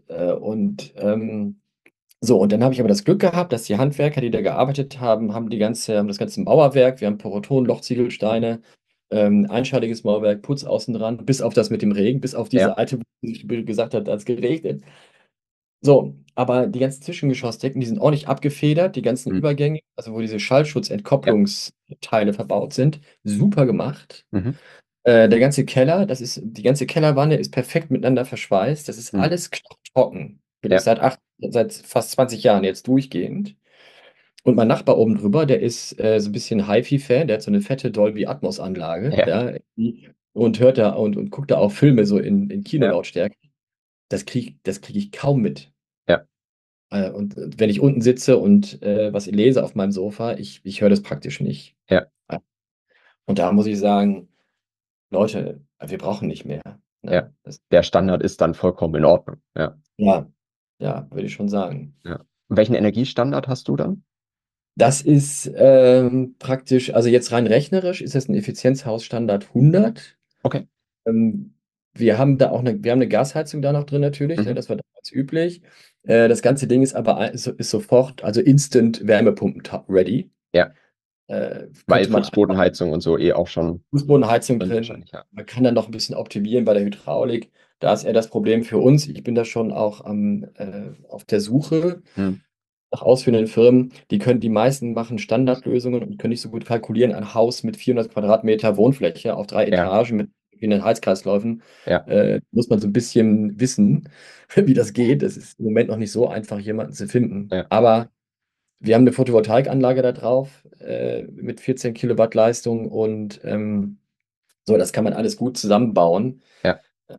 so, und dann habe ich aber das Glück gehabt, dass die Handwerker, die da gearbeitet haben, haben das ganze Mauerwerk, wir haben Poroton, Lochziegelsteine, einschaliges Mauerwerk, Putz außen dran, bis auf das mit dem Regen, bis auf Ja. diese alte, wo ich gesagt habe, da hat es geregnet. So, aber die ganzen Zwischengeschossdecken, die sind ordentlich abgefedert, die ganzen Mhm. Übergänge, also wo diese Ja. Schallschutzentkopplungsteile verbaut sind, super gemacht. Mhm. Der ganze Keller, die ganze Kellerwanne ist perfekt miteinander verschweißt. Das ist Mhm. alles trocken. Wirklich Ja. seit fast 20 Jahren jetzt durchgehend. Und mein Nachbar oben drüber, der ist so ein bisschen HiFi-Fan, der hat so eine fette Dolby Atmos-Anlage, Ja. ja, und hört da und guckt da auch Filme so in Ja. Kinolautstärke. Das krieg ich kaum mit. Ja. Und wenn ich unten sitze und was lese auf meinem Sofa, ich höre das praktisch nicht. Ja, Und da muss ich sagen, Leute, wir brauchen nicht mehr. ja. Ne? Das, Der Standard ist dann vollkommen in Ordnung. Ja, ja, ja, würde ich schon sagen. ja. Welchen Energiestandard hast du dann? Das ist praktisch, also jetzt rein rechnerisch ist das ein Effizienzhausstandard 100. Okay. Ähm, wir haben eine Gasheizung da noch drin natürlich, ne, Mhm. das war damals üblich. Das ganze Ding ist aber ist sofort, also instant Wärmepumpen ready. Ja, weil Könnte man Fußbodenheizung und so eh auch schon Fußbodenheizung drin drin. wahrscheinlich, ja. Man kann dann noch ein bisschen optimieren bei der Hydraulik. Da ist eher das Problem für uns. Ich bin da schon auch auf der Suche Hm. nach ausführenden Firmen. Die meisten machen Standardlösungen und können nicht so gut kalkulieren. Ein Haus mit 400 Quadratmeter Wohnfläche auf 3 Etagen mit verschiedenen Heizkreisläufen. Ja, Muss man so ein bisschen wissen, wie das geht. Es ist im Moment noch nicht so einfach, jemanden zu finden. ja, Aber wir haben eine Photovoltaikanlage da drauf mit 14 Kilowatt Leistung und so, das kann man alles gut zusammenbauen. ja.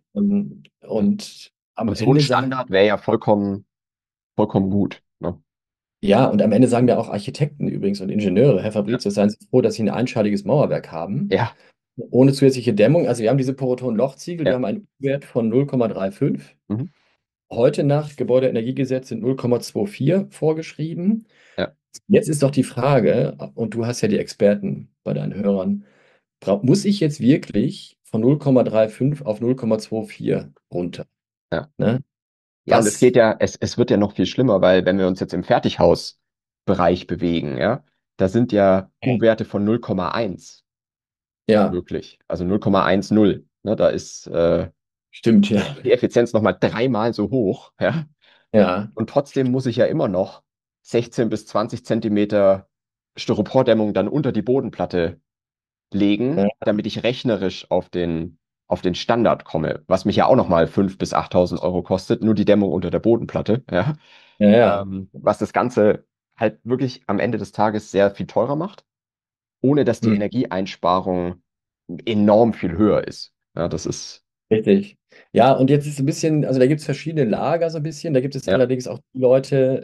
Und am Und so ein Ende Standard wäre ja vollkommen gut. Ne? ja, und am Ende sagen mir auch Architekten übrigens und Ingenieure, Herr Ja, Fabricius, seien Sie froh, dass Sie ein einschaliges Mauerwerk haben, ja, ohne zusätzliche Dämmung. Also wir haben diese Poroton-Lochziegel, die ja. haben einen U-Wert von 0,35. Mhm. Heute nach Gebäudeenergiegesetz sind 0,24 vorgeschrieben. Ja, Jetzt ist doch die Frage, und du hast ja die Experten bei deinen Hörern, muss ich jetzt wirklich von 0,35 auf 0,24 runter? ja. Ne? Ja, und es Was? geht ja, es wird ja noch viel schlimmer, weil wenn wir uns jetzt im Fertighausbereich bewegen, ja, da sind ja U-Werte von 0,1 Ja, möglich. Also 0,10. Ne, da ist stimmt, ja. die Effizienz nochmal dreimal so hoch, ja. Ja, Und trotzdem muss ich ja immer noch 16 bis 20 Zentimeter Styropordämmung dann unter die Bodenplatte legen, ja, damit ich rechnerisch auf den Standard komme, was mich ja auch nochmal 5.000 bis 8.000 Euro kostet, nur die Dämmung unter der Bodenplatte, ja. ja, ja, Was das Ganze halt wirklich am Ende des Tages sehr viel teurer macht, ohne dass die hm, Energieeinsparung enorm viel höher ist. Ja, das ist, richtig. Ja, und jetzt ist ein bisschen, also da gibt es verschiedene Lager so ein bisschen. Da gibt es ja, allerdings auch die Leute,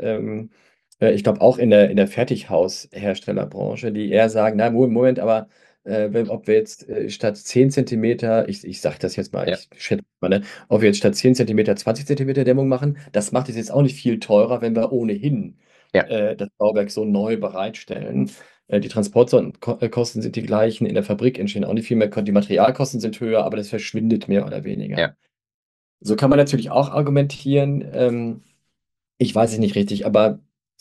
ich glaube auch in der Fertighausherstellerbranche, die eher sagen, na, Moment, aber ob wir jetzt statt 10 Zentimeter, ich sage das jetzt mal, ja, ich schätze mal, ne, ob wir jetzt statt 10 Zentimeter 20 Zentimeter Dämmung machen, das macht es jetzt auch nicht viel teurer, wenn wir ohnehin ja, das Bauwerk so neu bereitstellen. Die Transportkosten sind die gleichen, in der Fabrik entstehen auch nicht viel mehr, die Materialkosten sind höher, aber das verschwindet mehr oder weniger. ja. So kann man natürlich auch argumentieren. Ich weiß es nicht richtig, aber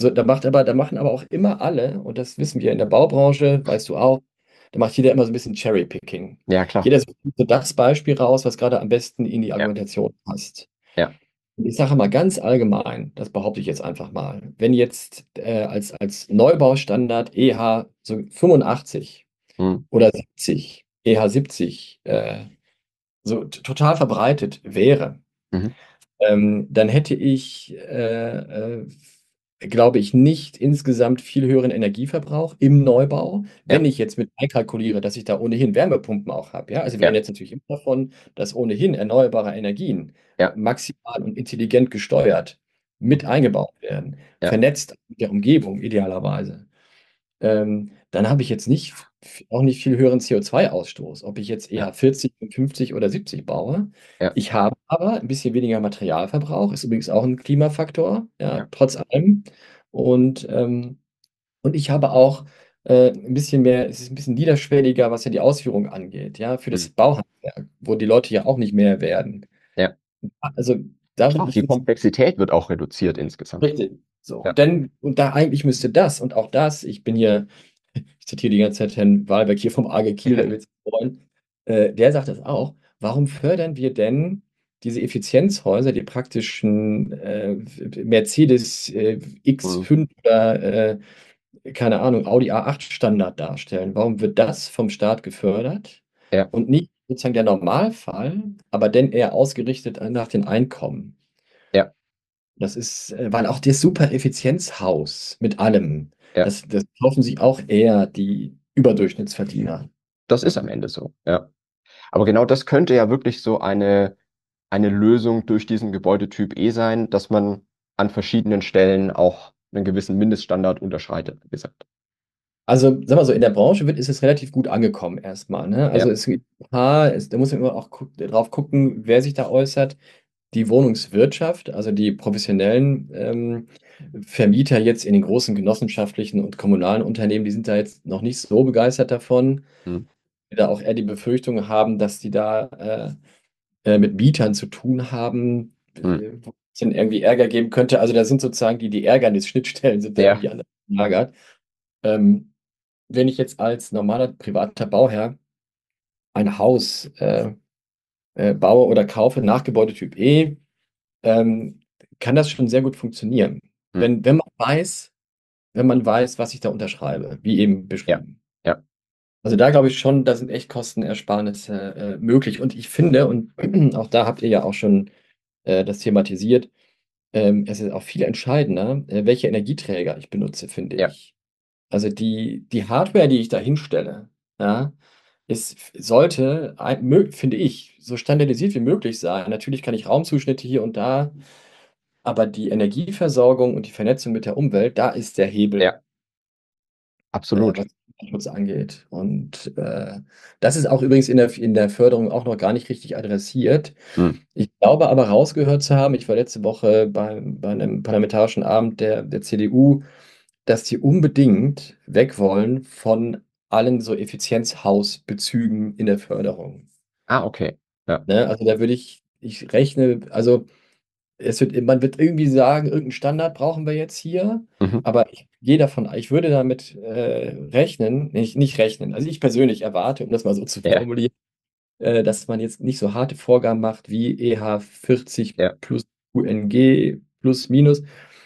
da machen aber auch immer alle, und das wissen wir in der Baubranche, weißt du auch, da macht jeder immer so ein bisschen Cherry-Picking. Ja, klar. Jeder sucht so das Beispiel raus, was gerade am besten in die Ja, Argumentation passt. ja. Und ich sage mal ganz allgemein, das behaupte ich jetzt einfach mal, wenn jetzt als Neubaustandard EH so 85 Hm. oder 70, EH 70 so total verbreitet wäre, Mhm. dann hätte ich, glaube ich, nicht insgesamt viel höheren Energieverbrauch im Neubau, wenn Ja, ich jetzt mit einkalkuliere, dass ich da ohnehin Wärmepumpen auch habe. Ja? Also wir reden ja, jetzt natürlich immer davon, dass ohnehin erneuerbare Energien ja, maximal und intelligent gesteuert mit eingebaut werden, ja, vernetzt mit der Umgebung idealerweise. Dann habe ich jetzt auch nicht viel höheren CO2-Ausstoß, ob ich jetzt ja, eher 40, 50 oder 70 baue. ja, Ich habe aber ein bisschen weniger Materialverbrauch, ist übrigens auch ein Klimafaktor, ja, ja. trotz allem. Und, und ich habe auch ein bisschen mehr, es ist ein bisschen niederschwelliger, was ja die Ausführung angeht, ja, für das Hm. Bauhandwerk, wo die Leute ja auch nicht mehr werden. Ja. Also da würde Klar, ich die Komplexität wird auch reduziert insgesamt. richtig. So, Ja. und da eigentlich müsste das und auch das, ich bin hier, ich zitiere die ganze Zeit Herrn Wahlberg hier vom AG Kiel, der will sich freuen, der sagt das auch. Warum fördern wir denn diese Effizienzhäuser, die praktischen Mercedes Hm. X5 oder keine Ahnung, Audi A8 Standard darstellen? Warum wird das vom Staat gefördert Ja, und nicht sozusagen der Normalfall, aber denn eher ausgerichtet nach den Einkommen? ja, Das ist, weil auch das Super-Effizienzhaus mit allem, ja. das kaufen sich auch eher die Überdurchschnittsverdiener. Das ist Ja. am Ende so. Ja. Aber genau das könnte ja wirklich so eine Lösung durch diesen Gebäudetyp E sein, dass man an verschiedenen Stellen auch einen gewissen Mindeststandard unterschreitet, wie gesagt. Also, sag mal so, in der Branche ist es relativ gut angekommen erstmal, ne? Also Ja. es gibt ein paar, da muss man immer auch drauf gucken, wer sich da äußert. Die Wohnungswirtschaft, also die professionellen Vermieter jetzt in den großen genossenschaftlichen und kommunalen Unternehmen, die sind da jetzt noch nicht so begeistert davon, Hm. die da auch eher die Befürchtung haben, dass die da mit Mietern zu tun haben, Hm. wo es dann irgendwie Ärger geben könnte. Also da sind sozusagen die Ärgernisschnittstellen sind da Ja. irgendwie anders gelagert. Ähm, Wenn ich jetzt als normaler privater Bauherr ein Haus baue oder kaufe nach Gebäudetyp E, ähm, kann das schon sehr gut funktionieren. Hm. Wenn man weiß, was ich da unterschreibe, wie eben Ja. beschrieben. Ja. Also da glaube ich schon, da sind echt Kostenersparnisse möglich. Und ich finde, und auch da habt ihr ja auch schon das thematisiert, es ist auch viel entscheidender, welche Energieträger ich benutze, finde Ja. ich. Also die Hardware, die ich da hinstelle, ja, sollte, finde ich, so standardisiert wie möglich sein. Natürlich kann ich Raumzuschnitte hier und da, aber die Energieversorgung und die Vernetzung mit der Umwelt, da ist der Hebel, Ja. Absolut. was Klimaschutz angeht. Und das ist auch übrigens in der Förderung auch noch gar nicht richtig adressiert. Hm. Ich glaube aber rausgehört zu haben, ich war letzte Woche bei einem parlamentarischen Abend der CDU, dass die unbedingt weg wollen von allen so Effizienzhausbezügen in der Förderung. Ah, okay. Ja. Ne? Also da würde ich rechne, also man wird irgendwie sagen, irgendeinen Standard brauchen wir jetzt hier, Mhm. aber ich gehe davon, ich würde damit rechnen, nicht rechnen, also ich persönlich erwarte, um das mal so zu Ja. formulieren, dass man jetzt nicht so harte Vorgaben macht wie EH 40 Ja. plus UNG plus minus,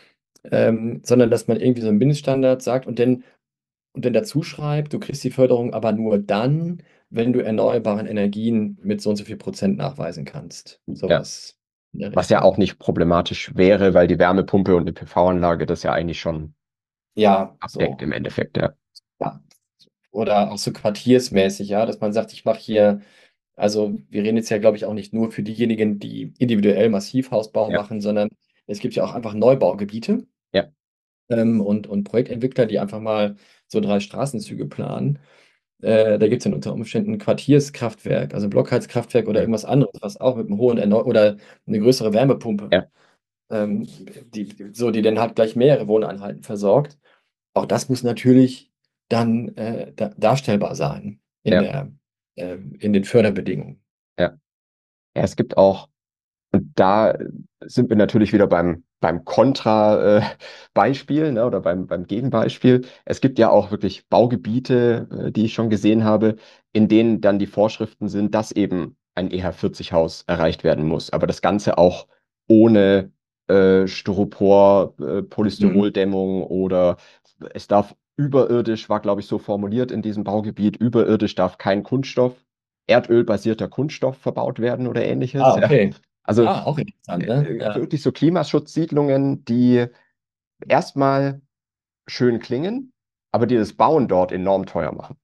sondern dass man irgendwie so einen Mindeststandard sagt und dann dazu schreibt, du kriegst die Förderung aber nur dann, wenn du erneuerbaren Energien mit so und so viel Prozent nachweisen kannst. Ja. Sowas in der Was ja auch Richtung. nicht problematisch wäre, weil die Wärmepumpe und eine PV-Anlage das ja eigentlich schon Ja, abdeckt so. im Endeffekt, ja. Ja. Oder auch so quartiersmäßig, ja, dass man sagt, ich mache hier, also wir reden jetzt ja, glaube ich, auch nicht nur für diejenigen, die individuell Massivhausbau Ja. machen, sondern es gibt ja auch einfach Neubaugebiete Ja. und Projektentwickler, die einfach mal so 3 Straßenzüge planen. Da gibt es dann unter Umständen ein Quartierskraftwerk, also ein Blockheizkraftwerk oder Ja. irgendwas anderes, was auch mit einem hohen oder eine größere Wärmepumpe, Ja. ähm, die dann halt gleich mehrere Wohneinheiten versorgt. Auch das muss natürlich dann darstellbar sein Ja. in den Förderbedingungen. Ja. Ja, es gibt auch. Und da sind wir natürlich wieder beim Kontra-Beispiel, ne, oder beim Gegenbeispiel. Es gibt ja auch wirklich Baugebiete, die ich schon gesehen habe, in denen dann die Vorschriften sind, dass eben ein EH40-Haus erreicht werden muss. Aber das Ganze auch ohne Styropor, Mhm. Polystyroldämmung oder es darf überirdisch, war glaube ich so formuliert in diesem Baugebiet, überirdisch darf kein Kunststoff, erdölbasierter Kunststoff verbaut werden oder ähnliches. Ah, Ja. okay. Also Ah, auch interessant, ne? Ja. wirklich so Klimaschutzsiedlungen, die erstmal schön klingen, aber die das Bauen dort enorm teuer machen.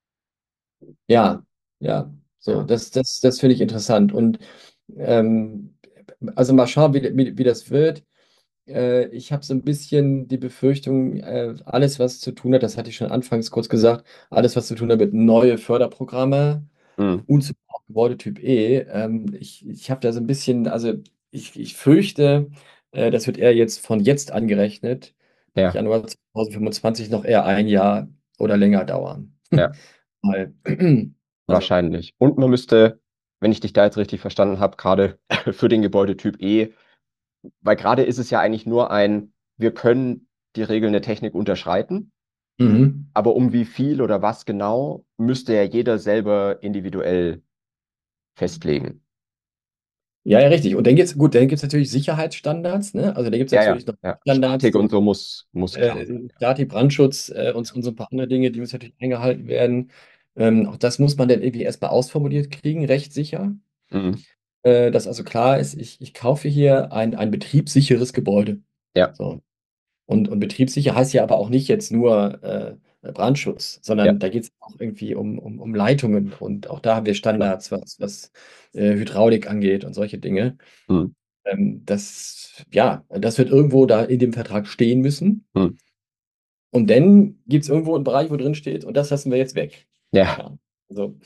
Ja, ja. So, Ja, das finde ich interessant. Und ähm, also mal schauen, wie das wird. Ich habe so ein bisschen die Befürchtung, alles, was zu tun hat, das hatte ich schon anfangs kurz gesagt, alles, was zu tun hat mit neue Förderprogramme mm, und zum Gebäudetyp E, ich habe da so ein bisschen, also ich fürchte, das wird eher jetzt von jetzt angerechnet, ja, Januar 2025 noch eher ein Jahr oder länger dauern. ja, Weil, also, wahrscheinlich. Und man müsste, wenn ich dich da jetzt richtig verstanden habe, gerade für den Gebäudetyp E, weil gerade ist es ja eigentlich nur ein, wir können die Regeln der Technik unterschreiten, mhm. aber um wie viel oder was genau, müsste ja jeder selber individuell festlegen. Ja, ja, richtig. Und dann gibt es natürlich Sicherheitsstandards, ne? Also da gibt es Ja, ja, natürlich noch ja. Standards, Statik und so muss klar sein. Stati, Brandschutz und so ein paar andere Dinge, die müssen natürlich eingehalten werden. Auch das muss man dann irgendwie erstmal ausformuliert kriegen, rechtssicher. Mhm. Dass also klar ist, ich kaufe hier ein betriebssicheres Gebäude. Ja, So. Und betriebssicher heißt ja aber auch nicht jetzt nur Brandschutz, ja, sondern da geht es auch irgendwie um Leitungen und auch da haben wir klar. Standards, was Hydraulik angeht und solche Dinge. Mhm. Das wird irgendwo da in dem Vertrag stehen müssen. Hm. Und dann gibt es irgendwo einen Bereich, wo drin steht, und das lassen wir jetzt weg. Ja, Ja, also,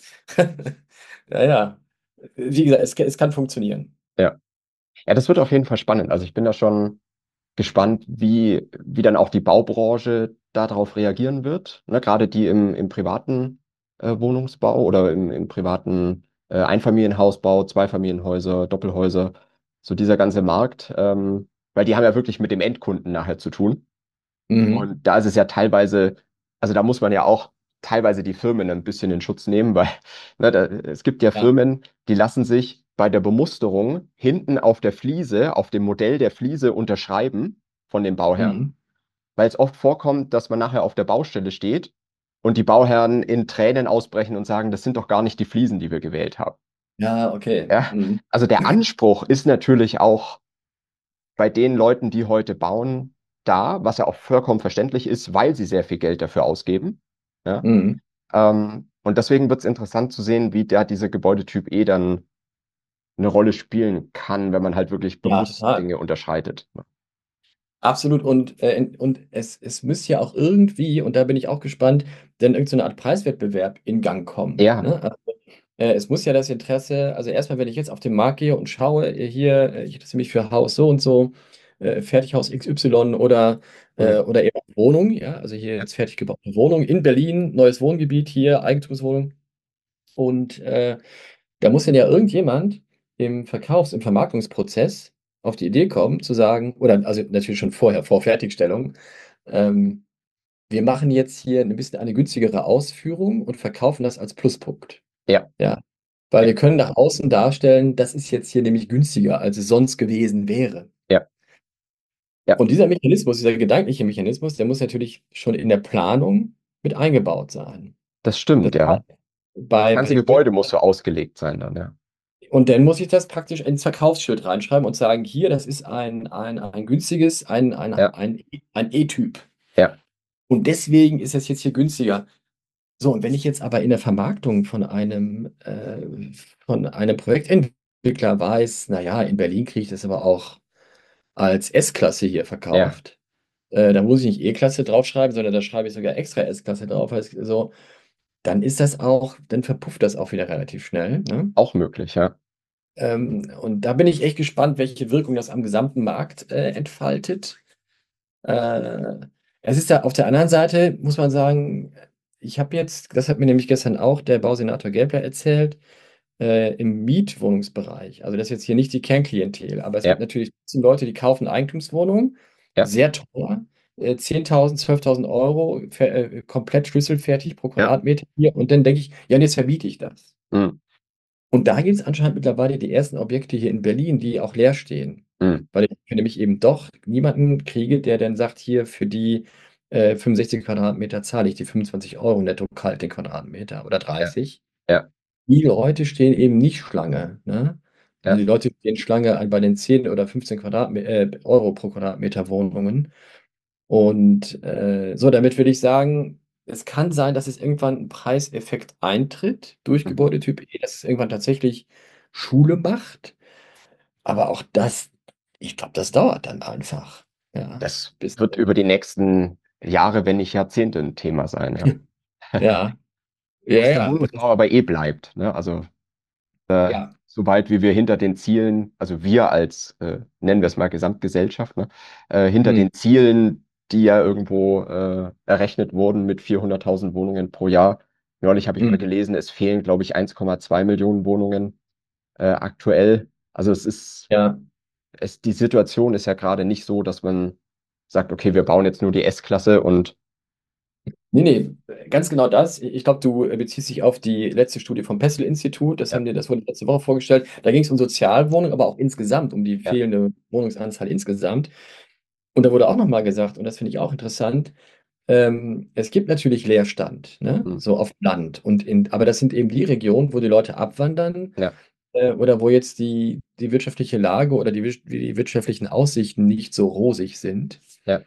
ja, ja. Wie gesagt, es kann funktionieren. ja. Ja, das wird auf jeden Fall spannend. Also ich bin da schon gespannt, wie dann auch die Baubranche darauf reagieren wird. Ne, gerade die im privaten Wohnungsbau oder im privaten Einfamilienhausbau, Zweifamilienhäuser, Doppelhäuser, so dieser ganze Markt, weil die haben ja wirklich mit dem Endkunden nachher zu tun. Mhm. Und da ist es ja teilweise, also da muss man ja auch teilweise die Firmen ein bisschen in Schutz nehmen, weil es gibt ja Ja. Firmen, die lassen sich bei der Bemusterung hinten auf der Fliese, auf dem Modell der Fliese unterschreiben von den Bauherren, Mhm. weil es oft vorkommt, dass man nachher auf der Baustelle steht und die Bauherren in Tränen ausbrechen und sagen, das sind doch gar nicht die Fliesen, die wir gewählt haben. Ja, okay. Ja? Mhm. Also der Anspruch ist natürlich auch bei den Leuten, die heute bauen, da, was ja auch vollkommen verständlich ist, weil sie sehr viel Geld dafür ausgeben. Ja? Mhm. Und deswegen wird es interessant zu sehen, wie da dieser Gebäudetyp E dann eine Rolle spielen kann, wenn man halt wirklich Ja, bewusst total. Dinge unterscheidet. Absolut. Und es müsste ja auch irgendwie, und da bin ich auch gespannt, denn irgendeine Art Preiswettbewerb in Gang kommen. Ja, Ne? Es muss ja das Interesse, also erstmal, wenn ich jetzt auf den Markt gehe und schaue, hier, ich interessiere mich für Haus so und so, Fertighaus XY hm, oder eben Wohnung, ja, also hier ja, jetzt fertig gebaute Wohnung in Berlin, neues Wohngebiet hier, Eigentumswohnung. Und da muss ja irgendjemand im Vermarktungsprozess auf die Idee kommen, zu sagen, oder also natürlich schon vorher, vor Fertigstellung, ähm, wir machen jetzt hier ein bisschen eine günstigere Ausführung und verkaufen das als Pluspunkt. ja, Ja, weil ja, wir können nach außen darstellen, das ist jetzt hier nämlich günstiger, als es sonst gewesen wäre. ja, ja, Und dieser Mechanismus, dieser gedankliche Mechanismus, der muss natürlich schon in der Planung mit eingebaut sein. das Das stimmt, ja. heißt, Das bei ganze den Gründen. Gebäude muss so ausgelegt sein dann, ja. Und dann muss ich das praktisch ins Verkaufsschild reinschreiben und sagen, hier, das ist ein günstiges, Ja, ein E-Typ. ja, Und deswegen ist es jetzt hier günstiger. So, und wenn ich jetzt aber in der Vermarktung von einem Projektentwickler weiß, naja, in Berlin kriege ich das aber auch als S-Klasse hier ja. verkauft, da muss ich nicht E-Klasse draufschreiben, sondern da schreibe ich sogar extra S-Klasse drauf. Also, so, dann verpufft das auch wieder relativ schnell. Ne? Auch möglich, ja. Und da bin ich echt gespannt, welche Wirkung das am gesamten Markt entfaltet. Äh, Es ist ja auf der anderen Seite, muss man sagen, das hat mir nämlich gestern auch der Bausenator Gelbler erzählt, im Mietwohnungsbereich. Also das ist jetzt hier nicht die Kernklientel, aber es gibt Ja, natürlich trotzdem Leute, die kaufen Eigentumswohnungen, ja, sehr teuer, 10.000, 12.000 Euro, komplett schlüsselfertig pro ja. Quadratmeter hier. Und dann denke ich, ja, und jetzt verbiete ich das. Hm, Und da gibt es anscheinend mittlerweile die ersten Objekte hier in Berlin, die auch leer stehen. hm, Weil ich nämlich eben doch niemanden kriege, der dann sagt, hier für die 65 Quadratmeter zahle ich die 25 Euro netto kalt den Quadratmeter oder ja, 30. ja, Die Leute stehen eben nicht Schlange. Ne? Also ja. die Leute stehen Schlange bei den 10 oder 15 Euro pro Quadratmeter Wohnungen. Und so, damit würde ich sagen, es kann sein, dass es irgendwann ein Preiseffekt eintritt durch Hm. Gebäudetyp E, dass es irgendwann tatsächlich Schule macht. Aber auch das, ich glaube, das dauert dann einfach. Ja, Das bis, wird über die nächsten Jahre, wenn nicht Jahrzehnte ein Thema sein, ja. ja, ja, Dass der ja, Wohnungsbau aber eh bleibt, ne? Also ja. soweit wie wir hinter den Zielen, also wir als, nennen wir es mal Gesamtgesellschaft, ne? Hinter Hm, den Zielen, die ja irgendwo errechnet wurden mit 400.000 Wohnungen pro Jahr. Neulich habe ich mal hm, gelesen, es fehlen, glaube ich, 1,2 Millionen Wohnungen aktuell. Also ja. die Situation ist ja gerade nicht so, dass man sagt, okay, wir bauen jetzt nur die S-Klasse und Nee, nee, ganz genau das. Ich glaube, du beziehst dich auf die letzte Studie vom Pessel-Institut. ja, Das wurde letzte Woche vorgestellt. Da ging es um Sozialwohnungen, aber auch insgesamt, um die ja, fehlende Wohnungsanzahl insgesamt. Und da wurde auch nochmal gesagt, und das finde ich auch interessant, es gibt natürlich Leerstand, ne? hm, So auf Land. Aber das sind eben die Regionen, wo die Leute abwandern ja, oder wo jetzt die wirtschaftliche Lage oder die wirtschaftlichen Aussichten nicht so rosig sind. ja,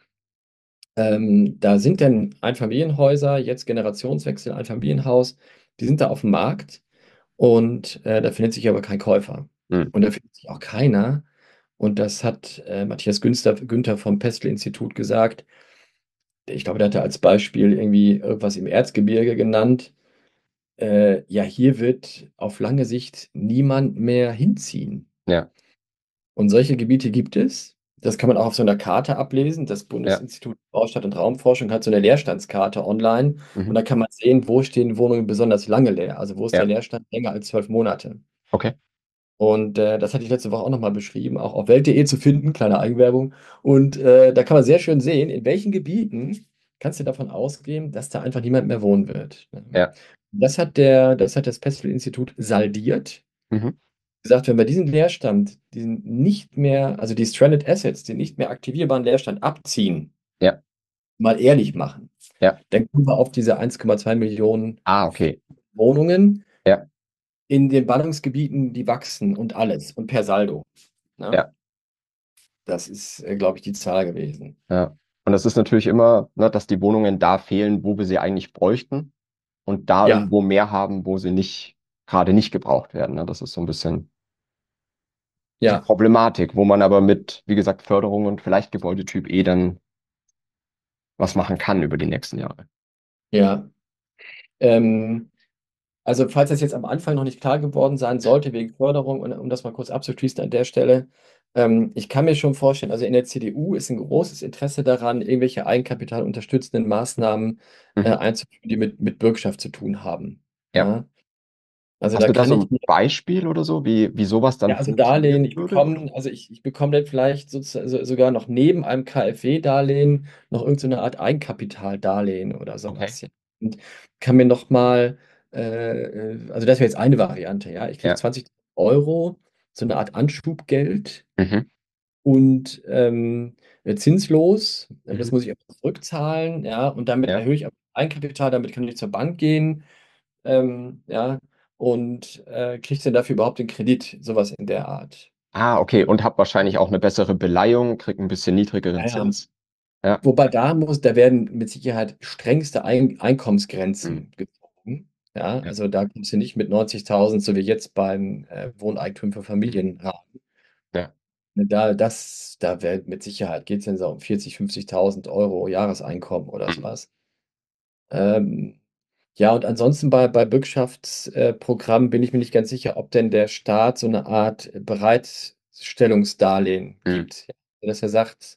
Da sind dann Einfamilienhäuser, jetzt Generationswechsel, Einfamilienhaus, die sind da auf dem Markt und da findet sich aber kein Käufer. hm, Und da findet sich auch keiner. Und das hat Matthias Günther vom Pestel-Institut gesagt. Ich glaube, der hatte als Beispiel irgendwie irgendwas im Erzgebirge genannt. Ja, hier wird auf lange Sicht niemand mehr hinziehen. Ja, Und solche Gebiete gibt es. Das kann man auch auf so einer Karte ablesen. Das ja, Bundesinstitut für Baustadt- und Raumforschung hat so eine Leerstandskarte online. Und mhm, da kann man sehen, wo stehen Wohnungen besonders lange leer. Also wo ist der ja, Leerstand länger als 12 Monate. okay, Und das hatte ich letzte Woche auch nochmal beschrieben, auch auf Welt.de zu finden, kleine Eigenwerbung. Und da kann man sehr schön sehen, in welchen Gebieten kannst du davon ausgehen, dass da einfach niemand mehr wohnen wird. ja, Das hat das Pestel-Institut saldiert. mhm, Gesagt, wenn wir diesen Leerstand, diesen nicht mehr, also die Stranded Assets, den nicht mehr aktivierbaren Leerstand abziehen, ja, mal ehrlich machen, ja, dann kommen wir auf diese 1,2 Millionen ah, okay, Wohnungen ja, in den Ballungsgebieten, die wachsen und alles und per Saldo. Ne? ja, Das ist, glaube ich, die Zahl gewesen. ja. Und das ist natürlich immer, ne, dass die Wohnungen da fehlen, wo wir sie eigentlich bräuchten und da Ja, irgendwo mehr haben, wo sie nicht, gerade nicht gebraucht werden. Ne? Das ist so ein bisschen die ja, Problematik, wo man aber mit, wie gesagt, Förderung und vielleicht Gebäudetyp E dann was machen kann über die nächsten Jahre. ja. Ähm, also, falls das jetzt am Anfang noch nicht klar geworden sein sollte, wegen Förderung, und um das mal kurz abzuschließen an der Stelle, ich kann mir schon vorstellen, also in der CDU ist ein großes Interesse daran, irgendwelche eigenkapitalunterstützenden Maßnahmen Mhm. einzuführen, die mit Bürgschaft zu tun haben. Ja. Ja? Also Hast da du da kann so ich ein Beispiel oder so, wie sowas dann Ja, also Darlehen, funktionieren würde? Oder? ich bekomme dann vielleicht sogar noch neben einem KfW-Darlehen noch irgendeine Art Eigenkapitaldarlehen oder Okay. sowas. Ja. Und kann mir nochmal, also das wäre jetzt eine Variante, ja. Ich kriege Ja. 20 Euro, so eine Art Anschubgeld Mhm. und zinslos. Das Mhm. muss ich auch zurückzahlen, ja. Und damit Ja. erhöhe ich auch Eigenkapital, damit kann ich zur Bank gehen, ja. Und kriege dann dafür überhaupt den Kredit, sowas in der Art. Ah, okay. Und hab wahrscheinlich auch eine bessere Beleihung, krieg ein bisschen niedrigeren Ja, ja. Zins. Ja. Wobei da werden mit Sicherheit strengste Mhm. Einkommensgrenzen gezogen. Ja, Ja. also da kommst du nicht mit 90.000, so wie jetzt beim Wohneigentum für Familien ran. Ja. Da wird mit Sicherheit, geht es dann so um 40.000, 50.000 Euro Jahreseinkommen oder Mhm. sowas. Ähm, ja, und ansonsten bei Bürgschaftsprogrammen bin ich mir nicht ganz sicher, ob denn der Staat so eine Art Bereitstellungsdarlehen Mhm. gibt. Ja, dass er sagt,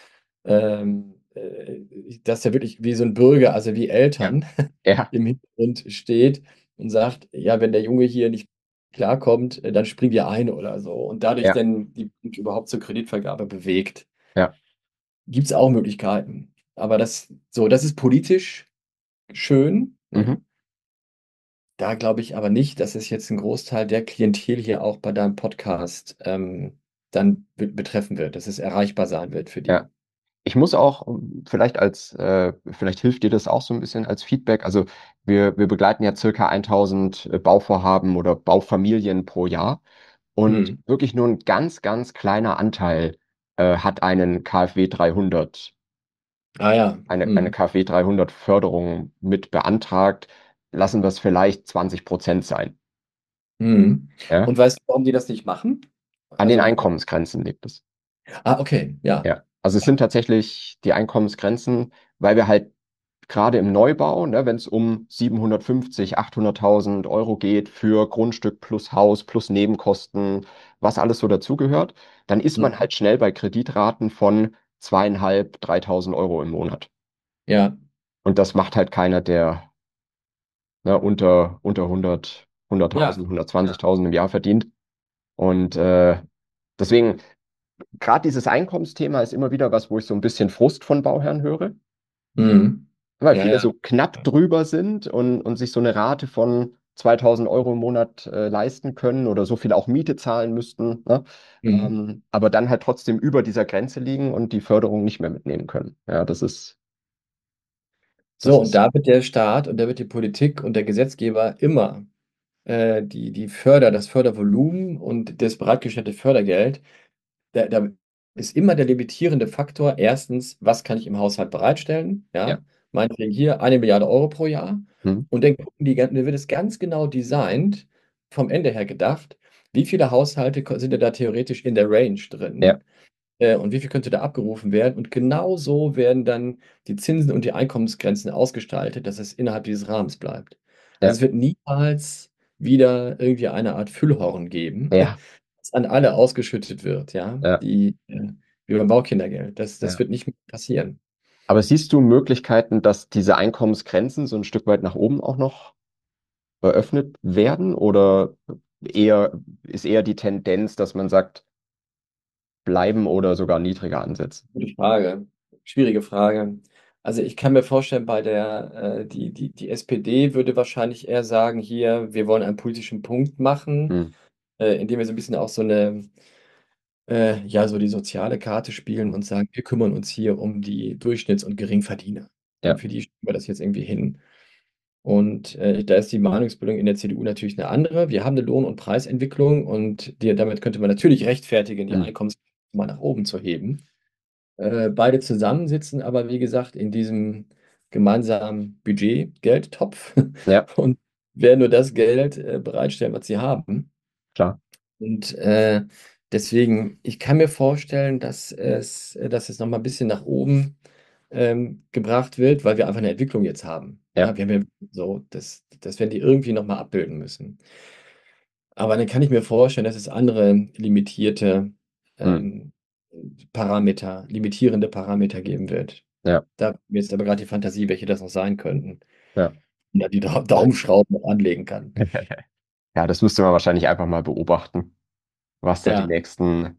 dass er wirklich wie so ein Bürger, also wie Ja. Eltern Ja. im Hintergrund steht und sagt, ja, wenn der Junge hier nicht klarkommt, dann spring wir ein oder so. Und dadurch Ja. dann die Bank überhaupt zur Kreditvergabe bewegt. Ja. Gibt es auch Möglichkeiten. Aber das ist politisch schön. Ne? Mhm. Da glaube ich aber nicht, dass es jetzt einen Großteil der Klientel hier auch bei deinem Podcast dann betreffen wird, dass es erreichbar sein wird für Ja. die. Ich muss auch vielleicht vielleicht hilft dir das auch so ein bisschen als Feedback. Also wir begleiten ja circa 1000 Bauvorhaben oder Baufamilien pro Jahr und Hm. wirklich nur ein ganz, ganz kleiner Anteil hat einen KfW 300, Ah ja. eine Hm. KfW 300 Förderung mit beantragt. Lassen wir es vielleicht 20% sein. Hm. Ja? Und weißt du, warum die das nicht machen? An den Also, Einkommensgrenzen liegt es. okay, ja. Ja, also es sind tatsächlich die Einkommensgrenzen, weil wir halt gerade im Neubau, ne, wenn es um 750, 800.000 Euro geht für Grundstück plus Haus plus Nebenkosten, was alles so dazugehört, dann ist man Hm. halt schnell bei Kreditraten von 2.500, 3.000 Euro im Monat. Ja, Und das macht halt keiner, der ne, unter 100.000, ja, ja. 120.000 im Jahr verdient. Und deswegen gerade dieses Einkommensthema ist immer wieder was, wo ich so ein bisschen Frust von Bauherren höre, Hm. weil Ja, viele ja. so knapp drüber sind und sich so eine Rate von 2.000 Euro im Monat leisten können oder so viel auch Miete zahlen müssten, ne? Hm. Aber dann halt trotzdem über dieser Grenze liegen und die Förderung nicht mehr mitnehmen können. Ja, das So, und ist, da wird der Staat und da wird die Politik und der Gesetzgeber immer das Fördervolumen und das bereitgestellte Fördergeld, da ist immer der limitierende Faktor, erstens, was kann ich im Haushalt bereitstellen? ja. Ja, meinetwegen hier 1 Milliarde Euro pro Jahr. Hm, Und dann wird es ganz genau designt, vom Ende her gedacht, wie viele Haushalte sind denn da theoretisch in der Range Ja, drin? Und wie viel könnte da abgerufen werden? Und genau so werden dann die Zinsen und die Einkommensgrenzen ausgestaltet, dass es innerhalb dieses Rahmens bleibt. Also ja, es wird niemals wieder irgendwie eine Art Füllhorn geben, ja, das an alle ausgeschüttet wird, ja, ja, wie beim Baukindergeld. Das ja. wird nicht mehr passieren. Aber siehst du Möglichkeiten, dass diese Einkommensgrenzen so ein Stück weit nach oben auch noch eröffnet werden? Oder eher, ist eher die Tendenz, dass man sagt, bleiben oder sogar niedriger ansetzen? Gute Frage. Schwierige Frage. Also ich kann mir vorstellen, die SPD würde wahrscheinlich eher sagen, hier, wir wollen einen politischen Punkt machen, Hm. indem wir so ein bisschen auch so die soziale Karte spielen und sagen, wir kümmern uns hier um die Durchschnitts- und Geringverdiener. Ja, Ja, für die stellen wir das jetzt irgendwie hin. Und da ist die Meinungsbildung in der CDU natürlich eine andere. Wir haben eine Lohn- und Preisentwicklung und damit könnte man natürlich rechtfertigen, die hm. Einkommens mal nach oben zu heben. Beide zusammensitzen aber, wie gesagt, in diesem gemeinsamen Budget-Geldtopf Ja, und werden nur das Geld bereitstellen, was sie haben. klar. Und deswegen, ich kann mir vorstellen, dass es noch mal ein bisschen nach oben gebracht wird, weil wir einfach eine Entwicklung jetzt haben. Ja, Ja, wir haben ja so, das werden die irgendwie noch mal abbilden müssen. Aber dann kann ich mir vorstellen, dass es andere limitierte hm. ähm, limitierende Parameter geben wird. Ja, Da fehlt mir jetzt aber gerade die Fantasie, welche das noch sein könnten. ja. Ja, die Daumenschrauben noch anlegen kann. Ja, das müsste man wahrscheinlich einfach mal beobachten, was da die Ja, nächsten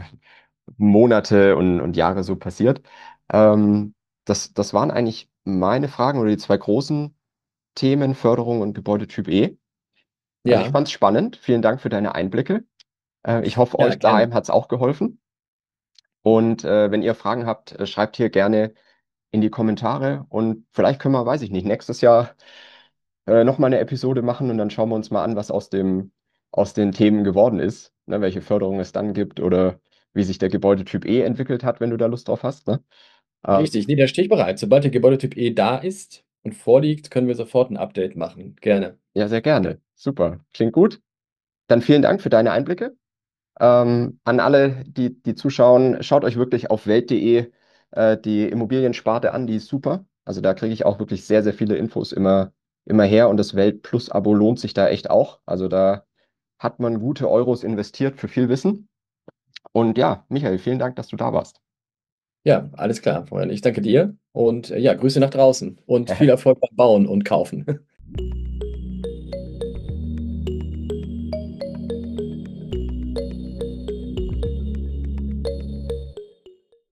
Monate und Jahre so passiert. Ähm, das waren eigentlich meine Fragen oder die zwei großen Themen, Förderung und Gebäudetyp E. Also ich ja, fand es spannend. Vielen Dank für deine Einblicke. Ich hoffe, ja, euch gerne. daheim hat es auch geholfen. Und wenn ihr Fragen habt, schreibt hier gerne in die Kommentare. Und vielleicht können wir, weiß ich nicht, nächstes Jahr nochmal eine Episode machen und dann schauen wir uns mal an, was aus den Themen geworden ist, ne, welche Förderung es dann gibt oder wie sich der Gebäudetyp E entwickelt hat, wenn du da Lust drauf hast. Ne? Richtig, nee, da stehe ich bereit. Sobald der Gebäudetyp E da ist und vorliegt, können wir sofort ein Update machen. Gerne. Ja, sehr gerne. Super. Klingt gut. Dann vielen Dank für deine Einblicke. An alle, die zuschauen, schaut euch wirklich auf welt.de die Immobiliensparte an, die ist super. Also da kriege ich auch wirklich sehr, sehr viele Infos immer her und das Welt Plus Abo lohnt sich da echt auch. Also da hat man gute Euros investiert für viel Wissen. Und ja, Michael, vielen Dank, dass du da warst. Ja, alles klar, Florian. Ich danke dir und ja, Grüße nach draußen und viel Erfolg beim Bauen und Kaufen.